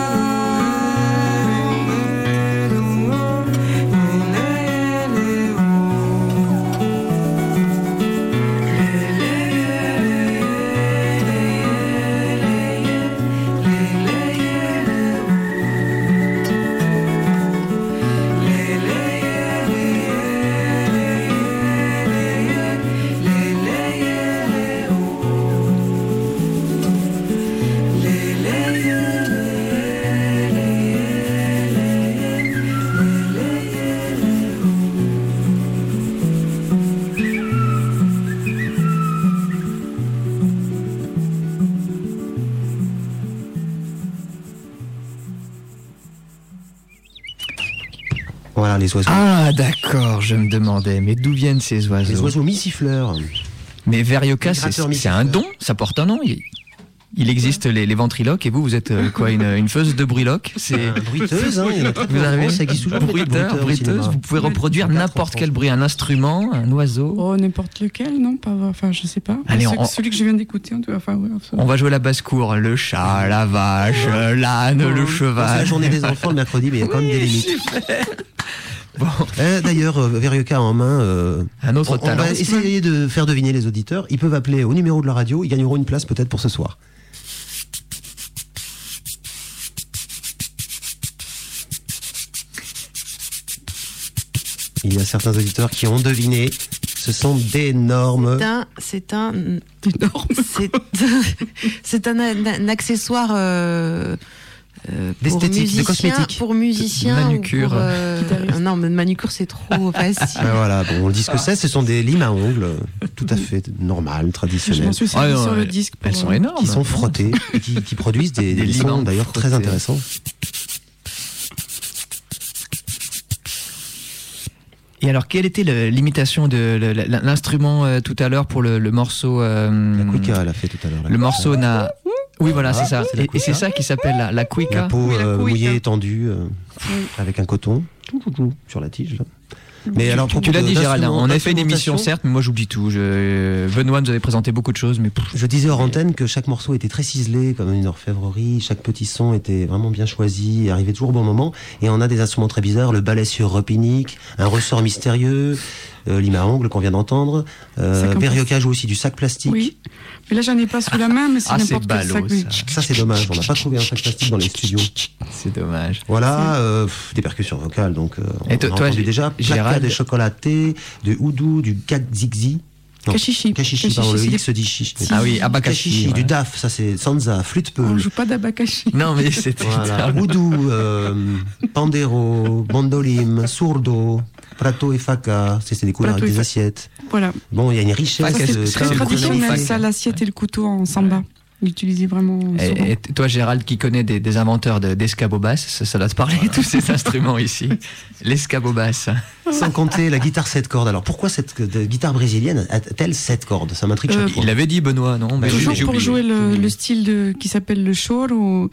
[SPEAKER 4] Voilà, les oiseaux.
[SPEAKER 1] Ah, d'accord, je me demandais, mais d'où viennent ces oiseaux?
[SPEAKER 4] Les oiseaux mi-siffleurs.
[SPEAKER 1] Mais Verioca, c'est,
[SPEAKER 4] Migrateurs
[SPEAKER 1] c'est un don, ça porte un nom. Il, il existe les, les ventriloques, et vous, vous êtes euh, quoi, une, une feuse de bruiloque? C'est
[SPEAKER 4] Euh, bruiteuse, hein, il y en a très peu
[SPEAKER 1] Vous
[SPEAKER 4] en
[SPEAKER 1] arrivez,
[SPEAKER 4] France, ça existe toujours. beaucoup de
[SPEAKER 1] bruiteur,
[SPEAKER 4] bruiteurs au
[SPEAKER 1] bruiteuse,
[SPEAKER 4] cinéma.
[SPEAKER 1] vous pouvez reproduire
[SPEAKER 4] Quatre en
[SPEAKER 1] n'importe quel
[SPEAKER 4] France.
[SPEAKER 1] bruit, un instrument, un oiseau.
[SPEAKER 3] Oh, n'importe lequel, non pas, enfin, je sais pas.
[SPEAKER 1] Allez,
[SPEAKER 3] Ce-
[SPEAKER 1] on-
[SPEAKER 3] Celui que je viens d'écouter, en tout cas, enfin, ouais,
[SPEAKER 1] On va jouer la basse-cour, le chat, la vache, l'âne, le
[SPEAKER 4] C'est la
[SPEAKER 1] cheval.
[SPEAKER 4] journée des enfants le mercredi, mais il y a quand même des limites.
[SPEAKER 1] Bon,
[SPEAKER 4] Euh, D'ailleurs, euh, Verioca en main, euh,
[SPEAKER 1] un autre
[SPEAKER 4] on, on
[SPEAKER 1] talent.
[SPEAKER 4] va essayer de faire deviner les auditeurs. Ils peuvent appeler au numéro de la radio, ils gagneront une place peut-être pour ce soir. Il y a certains auditeurs qui ont deviné. Ce sont d'énormes.
[SPEAKER 5] C'est un, c'est un,
[SPEAKER 3] énorme.
[SPEAKER 5] c'est, c'est un, un accessoire euh, euh, pour
[SPEAKER 4] D'esthétique, de
[SPEAKER 5] musiciens,
[SPEAKER 4] cosmétique.
[SPEAKER 5] pour musiciens,
[SPEAKER 1] Manucure.
[SPEAKER 5] ou pour, euh,
[SPEAKER 3] Guitariste.
[SPEAKER 5] non, mais manucure c'est trop facile.
[SPEAKER 4] Ben voilà, bon, on le dit ce que c'est. Ce sont des limes à ongles, euh, tout à fait normales,
[SPEAKER 3] Je
[SPEAKER 4] traditionnelles,
[SPEAKER 3] m'en suis servi
[SPEAKER 1] Ah, non,
[SPEAKER 3] sur le
[SPEAKER 1] elles-
[SPEAKER 3] disque. pour,
[SPEAKER 1] Elles sont
[SPEAKER 3] euh,
[SPEAKER 1] énormes.
[SPEAKER 4] qui sont frottées, et qui, qui produisent des,
[SPEAKER 1] Des
[SPEAKER 4] des
[SPEAKER 1] limans
[SPEAKER 4] sons d'ailleurs très
[SPEAKER 1] frottés.
[SPEAKER 4] intéressants.
[SPEAKER 1] Et alors, quelle était le- l'imitation de le- le- l'instrument euh, tout à l'heure pour le, le morceau euh,
[SPEAKER 4] La Cuica, elle a fait tout à l'heure. là.
[SPEAKER 1] Le morceau n'a. Oui, voilà, c'est ça.
[SPEAKER 4] c'est la
[SPEAKER 1] Et, et c'est
[SPEAKER 4] cuica.
[SPEAKER 1] ça qui s'appelle la, la cuica.
[SPEAKER 4] La peau
[SPEAKER 3] Oui, la
[SPEAKER 4] euh,
[SPEAKER 3] cuica.
[SPEAKER 4] mouillée, tendue, euh,
[SPEAKER 3] Oui.
[SPEAKER 4] avec un coton, tout, tout, tout, sur la tige. Là. Mais alors,
[SPEAKER 1] Tu
[SPEAKER 4] propos
[SPEAKER 1] l'as
[SPEAKER 4] de-
[SPEAKER 1] dit, Gérald,
[SPEAKER 4] d'instruments,
[SPEAKER 1] on a fait une émission,
[SPEAKER 4] d'instrumentation,
[SPEAKER 1] certes, mais moi j'oublie tout. Je... Benoît nous avait présenté beaucoup de choses, mais pff,
[SPEAKER 4] Je disais hors antenne que chaque morceau était très ciselé, comme une orfèvrerie. Chaque petit son était vraiment bien choisi, arrivait toujours au bon moment. Et on a des instruments très bizarres, le balai sur repinique, un ressort mystérieux, euh, lime à ongles qu'on vient d'entendre. Euh,
[SPEAKER 3] Sac en
[SPEAKER 4] Verioca joue aussi du sac plastique.
[SPEAKER 3] Oui. Mais là, j'en ai pas sous la main, mais c'est
[SPEAKER 1] Ah, c'est
[SPEAKER 3] n'importe quel
[SPEAKER 1] ballot,
[SPEAKER 3] sac.
[SPEAKER 1] ça.
[SPEAKER 4] Ça c'est dommage, on n'a pas trouvé un sac plastique dans les studios.
[SPEAKER 1] c'est dommage.
[SPEAKER 4] Voilà, euh, pff, des percussions vocales, donc euh, on
[SPEAKER 1] Et toi-
[SPEAKER 4] a
[SPEAKER 1] toi,
[SPEAKER 4] entendu
[SPEAKER 1] G-
[SPEAKER 4] déjà
[SPEAKER 1] Gérald-
[SPEAKER 4] placard de chocolaté, de houdou, du gagzigzi. Non,
[SPEAKER 3] Cachichi.
[SPEAKER 4] Cachichi, pardon, le
[SPEAKER 3] c'est des-
[SPEAKER 4] X dit chichi.
[SPEAKER 1] Ah oui, abakashi,
[SPEAKER 4] Cachichi,
[SPEAKER 1] ouais.
[SPEAKER 4] du daf, ça c'est sansa, flûte
[SPEAKER 3] On
[SPEAKER 4] peul.
[SPEAKER 3] joue pas d'abakashi.
[SPEAKER 1] Non, mais c'était.
[SPEAKER 4] Voilà, oudou, euh, pandero, bandolim, sourdo, prato et faca, c'est c'est des couleurs
[SPEAKER 3] Prato
[SPEAKER 4] avec
[SPEAKER 3] et
[SPEAKER 4] des
[SPEAKER 3] fa-
[SPEAKER 4] assiettes.
[SPEAKER 3] Voilà.
[SPEAKER 4] Bon, il y a une richesse.
[SPEAKER 1] Faca,
[SPEAKER 4] de-
[SPEAKER 1] c'est
[SPEAKER 3] Très
[SPEAKER 1] le
[SPEAKER 4] de-
[SPEAKER 3] traditionnel,
[SPEAKER 1] fac.
[SPEAKER 3] ça, l'assiette et le couteau en samba. L'utiliser vraiment souvent.
[SPEAKER 1] Et, et toi, Gérald, qui connais des, des inventeurs de, d'escabobas, ça, ça doit te parler, tous ces instruments ici. L'escabobas.
[SPEAKER 4] Sans compter la guitare sept cordes. Alors pourquoi cette de- guitare brésilienne a-t-elle sept cordes? Ça m'intrigue
[SPEAKER 3] Euh,
[SPEAKER 4] chaque fois.
[SPEAKER 1] Il l'avait dit, Benoît, non? Mais
[SPEAKER 4] Toujours
[SPEAKER 1] j'ai
[SPEAKER 3] Toujours pour
[SPEAKER 1] oublié.
[SPEAKER 3] jouer le, le style de, qui s'appelle le choro,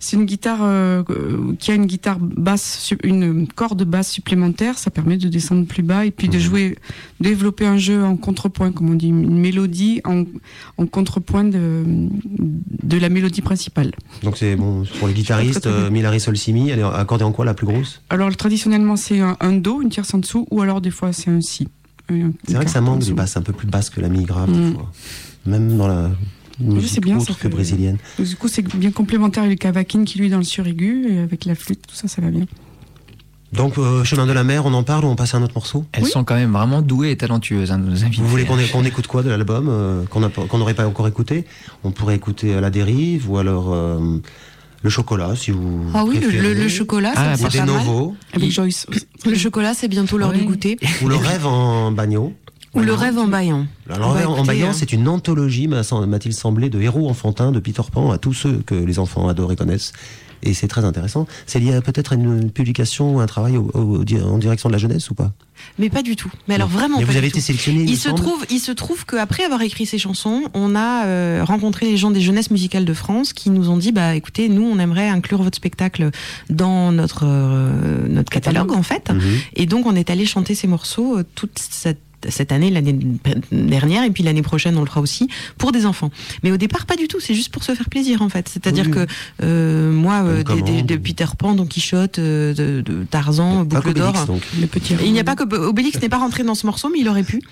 [SPEAKER 3] c'est une guitare euh, qui a une guitare basse, une corde basse supplémentaire. Ça permet de descendre plus bas et puis de jouer, développer un jeu en contrepoint, comme on dit, une mélodie en, en contrepoint de, de la mélodie principale.
[SPEAKER 4] Donc c'est bon pour les guitaristes, euh, mi, la, ré, sol, si, mi. Elle est accordée en quoi la plus grosse? Alors
[SPEAKER 3] traditionnellement c'est un, un do, une tierce en dessous, ou alors des fois c'est un si.
[SPEAKER 4] C'est vrai que ça manque des basses un peu plus basses que la mi grave, mmh. des fois. Même dans la musique
[SPEAKER 3] c'est bien,
[SPEAKER 4] autre que brésilienne.
[SPEAKER 3] Du coup, c'est bien complémentaire avec le cavaquin qui lui est dans le suraigu, et avec la flûte, tout ça, ça va bien.
[SPEAKER 4] Donc, euh, Chemin de la Mer, on en parle ou on passe à un autre morceau?
[SPEAKER 1] Elles oui. sont quand même vraiment douées et talentueuses, hein, nos invités.
[SPEAKER 4] Vous voulez qu'on, qu'on écoute quoi de l'album euh, qu'on n'aurait pas encore écouté? On pourrait écouter La Dérive, ou alors... Euh, Le chocolat, si vous
[SPEAKER 5] Ah oui, le, le chocolat,
[SPEAKER 4] ah,
[SPEAKER 5] c'est pas
[SPEAKER 4] nouveau.
[SPEAKER 5] mal. Avec Joyce. Le chocolat, c'est bientôt l'heure oui. du goûter.
[SPEAKER 4] Ou Le Rêve en bagnot.
[SPEAKER 5] Ou Le Rêve en bâillant.
[SPEAKER 4] Alors, Le Rêve en bâillant, c'est une anthologie, m'a-t-il semblé, de héros enfantins de Peter Pan à tous ceux que les enfants adorent et connaissent. Et c'est très intéressant. C'est lié peut-être à une publication ou un travail au, au, en direction de la jeunesse ou pas?
[SPEAKER 5] Mais pas du tout. Mais alors vraiment
[SPEAKER 4] Mais
[SPEAKER 5] pas
[SPEAKER 4] vous avez
[SPEAKER 5] du
[SPEAKER 4] été
[SPEAKER 5] tout.
[SPEAKER 4] sélectionné.
[SPEAKER 5] Il se trouve, il se trouve qu'après avoir écrit ces chansons, on a euh, rencontré les gens des Jeunesses musicales de France qui nous ont dit, bah écoutez, nous on aimerait inclure votre spectacle dans notre euh, notre catalogue en fait. Mm-hmm. Et donc on est allé chanter ces morceaux euh, toute cette cette année, l'année dernière, et puis l'année prochaine on le fera aussi pour des enfants. Mais au départ pas du tout, c'est juste pour se faire plaisir en fait. C'est-à-dire oui. que euh, moi, euh, des, des, de Peter Pan, Don Quichotte, euh, de, de Tarzan, Boucle d'Or,
[SPEAKER 3] le petit.
[SPEAKER 5] Il n'y a pas que Obélix n'est pas rentré dans ce morceau, mais il aurait pu.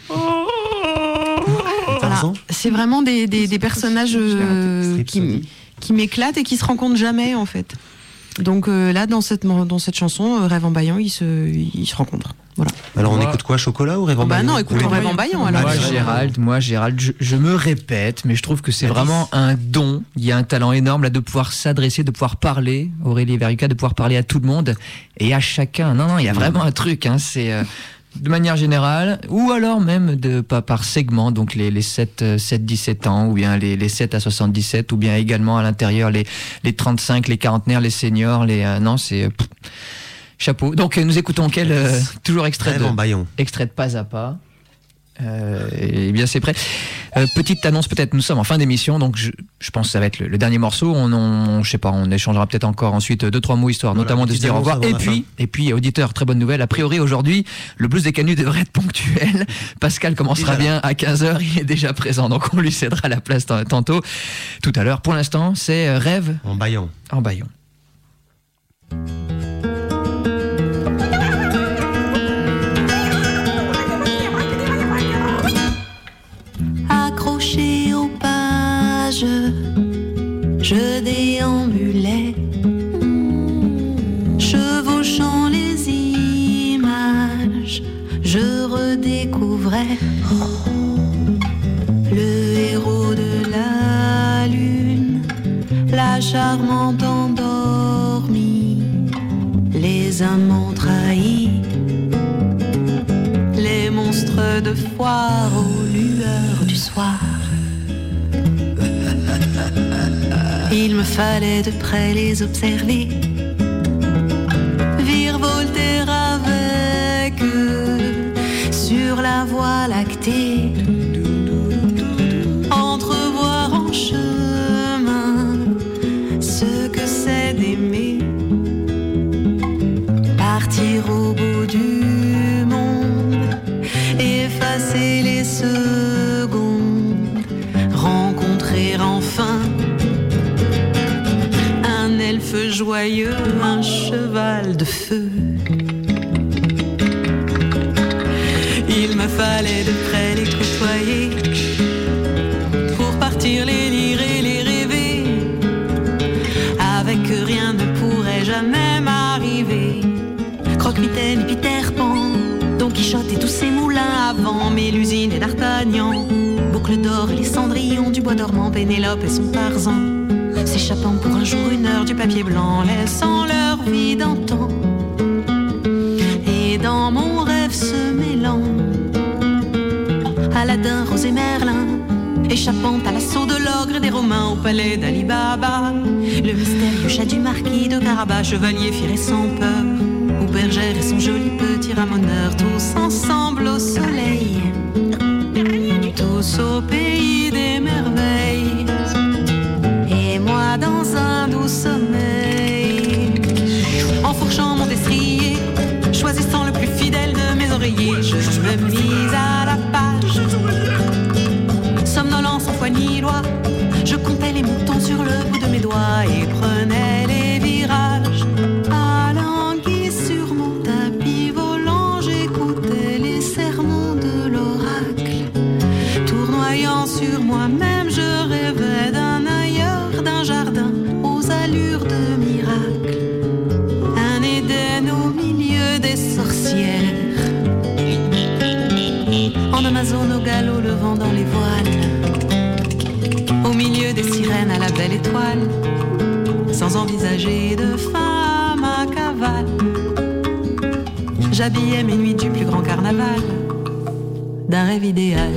[SPEAKER 5] Voilà. C'est vraiment des, des, des personnages euh, qui, qui m'éclatent et qui se rencontrent jamais en fait. Donc euh, là, dans cette, dans cette chanson, Rêve en bâillant, ils se, ils se rencontrent. Voilà.
[SPEAKER 4] Alors on moi, écoute quoi, Chocolat ou Rêve en bâillant?
[SPEAKER 5] Bah non, écoutons Rêve en bâillant. Alors.
[SPEAKER 1] Moi, Gérald, moi, Gérald, je, je me répète, mais je trouve que c'est Alice. Vraiment un don. Il y a un talent énorme là de pouvoir s'adresser, de pouvoir parler, Aurélie Verruca, de pouvoir parler à tout le monde et à chacun. Non, non, il y a vraiment un truc. Hein, c'est euh, de manière générale, ou alors même de pas par segment, donc les, les sept dix-sept ans, ou bien les, les sept à soixante-dix-sept, ou bien également à l'intérieur les, les trente-cinq, les quarantenaires, les seniors, les euh, non, c'est pff, chapeau. Donc nous écoutons quel euh, toujours extrait de extrait de Pas à Pas. Euh, et bien c'est prêt. Euh, petite annonce peut-être, nous sommes en fin d'émission, donc je, je pense que ça va être le, le dernier morceau. On, on, je sais pas, on échangera peut-être encore ensuite deux trois mots histoire, voilà, notamment de se dire au revoir. Et puis, et puis auditeur, très bonne nouvelle. A priori aujourd'hui, le blues des Canuts devrait être ponctuel. Pascal commencera bien à quinze heures, il est déjà présent, donc on lui cédera la place tantôt, tout à l'heure. Pour l'instant, c'est Rêve
[SPEAKER 4] en bâillant.
[SPEAKER 1] En bâillant.
[SPEAKER 2] Accroché aux pages, je déambulais, chevauchant les images, je redécouvrais le héros de la lune, la charmante endormie, les amants trahis, les monstres de foire aux lueurs du soir. Il me fallait de près les observer, virevolter avec eux sur la voie lactée, entrevoir en chemin ce que c'est d'aimer, partir au bout du monde, effacer les secondes, rencontrer enfin un elfe joyeux, un cheval de feu. Il me fallait de près les côtoyer pour partir les lire et les rêver. Avec eux rien ne pourrait jamais m'arriver. Croque-Mitaine et Peter Pan, Don Quichotte et tous ces moulins avant, Mélusine et D'Artagnan, Boucle d'Or et les Cendrillon, du bois dormant, Pénélope et son Tarzan, s'échappant pour un jour une heure du papier blanc, laissant leur vie d'antan. Et dans mon rêve se mêlant, Aladin, Rose et Merlin, échappant à l'assaut de l'ogre et des Romains au palais d'Ali Baba, le mystérieux chat du marquis de Carabas, chevalier fier et sans peur, ou bergère et son joli petit ramoneur, tous ensemble au soleil, tous au pays des merveilles, et moi dans un doux sommeil. traîne à la belle étoile, sans envisager de femme à cavale. J'habillais mes nuits du plus grand carnaval, d'un rêve idéal.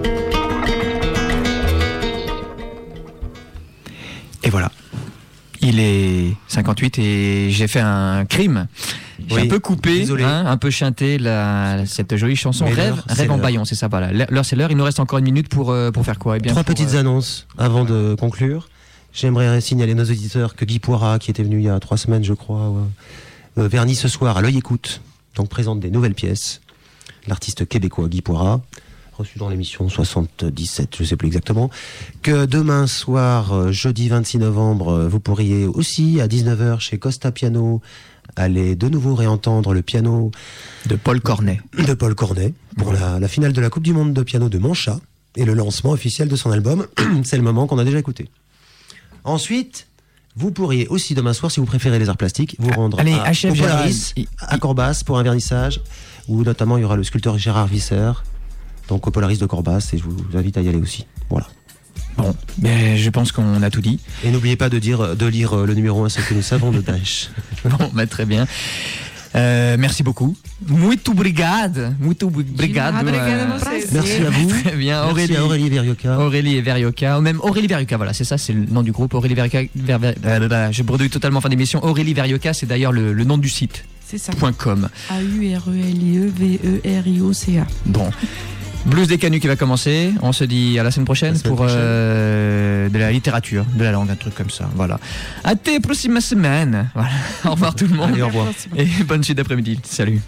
[SPEAKER 1] Et voilà. Il est cinquante-huit et j'ai fait un crime. J'ai
[SPEAKER 4] Oui,
[SPEAKER 1] un peu coupé, hein, un peu chanté la, cette jolie chanson.
[SPEAKER 4] Mais
[SPEAKER 1] Rêve,
[SPEAKER 4] l'heure, c'est
[SPEAKER 1] Rêve en
[SPEAKER 4] l'heure.
[SPEAKER 1] baillon, c'est ça, voilà. L'heure, c'est l'heure. Il nous reste encore une minute pour, euh, pour faire quoi? Eh bien,
[SPEAKER 4] Trois
[SPEAKER 1] pour,
[SPEAKER 4] petites
[SPEAKER 1] euh,
[SPEAKER 4] annonces avant de conclure. J'aimerais signaler à nos auditeurs que Guy Poirat, qui était venu il y a trois semaines, je crois, euh, euh, vernis ce soir à l'Œil Écoute, donc présente des nouvelles pièces. L'artiste québécois Guy Poirat, reçu dans l'émission soixante-dix-sept, je ne sais plus exactement. Que demain soir, euh, jeudi vingt-six novembre, euh, vous pourriez aussi, à dix-neuf heures, chez Costa Piano, aller de nouveau réentendre le piano
[SPEAKER 1] de Paul Cornet.
[SPEAKER 4] de Paul Cornet pour la, la finale de la Coupe du Monde de piano de Montchat et le lancement officiel de son album. C'est le moment qu'on a déjà écouté. Ensuite, vous pourriez aussi demain soir, si vous préférez les arts plastiques, vous rendre
[SPEAKER 1] Allez,
[SPEAKER 4] à,
[SPEAKER 1] achève,
[SPEAKER 4] au Polaris,
[SPEAKER 1] Gérald.
[SPEAKER 4] à Corbas pour un vernissage, où notamment il y aura le sculpteur Gérard Visser, donc au Polaris de Corbas, et je vous invite à y aller aussi. Voilà.
[SPEAKER 1] Bon, ben, je pense qu'on a tout dit.
[SPEAKER 4] Et n'oubliez pas de, dire, de lire euh, le numéro un, ce que nous savons de Daesh.
[SPEAKER 1] Bon, ben, très bien. Euh, merci beaucoup. Muito obrigado. Muito obrigado. euh,
[SPEAKER 4] Merci à vous.
[SPEAKER 1] Très bien.
[SPEAKER 4] Merci
[SPEAKER 1] Aurélie.
[SPEAKER 4] à Aurélie Verioca.
[SPEAKER 1] Aurélie et Verioca, ou même Aurélie Verioca, voilà, c'est ça, c'est le nom du groupe. Aurélie Verioca, Ver, Ver, euh, euh, je bredouille totalement en fin d'émission. Aurélie Verioca, c'est d'ailleurs le, le nom du site.
[SPEAKER 3] C'est ça.
[SPEAKER 1] .com.
[SPEAKER 3] A U R E L I E V E R I O C A.
[SPEAKER 1] Bon. Blues des Canuts qui va commencer. On se dit à la semaine prochaine
[SPEAKER 4] La semaine
[SPEAKER 1] pour
[SPEAKER 4] prochaine.
[SPEAKER 1] euh, de la littérature, de la langue, un truc comme ça. Voilà. À tes prochaines semaines. Voilà. Au revoir tout le monde.
[SPEAKER 4] Allez, au revoir.
[SPEAKER 1] Et bonne suite d'après-midi. Salut.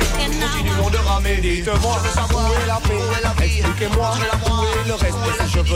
[SPEAKER 6] Dites-moi, où est la paix? Expliquez-moi, où est le reste? Je veux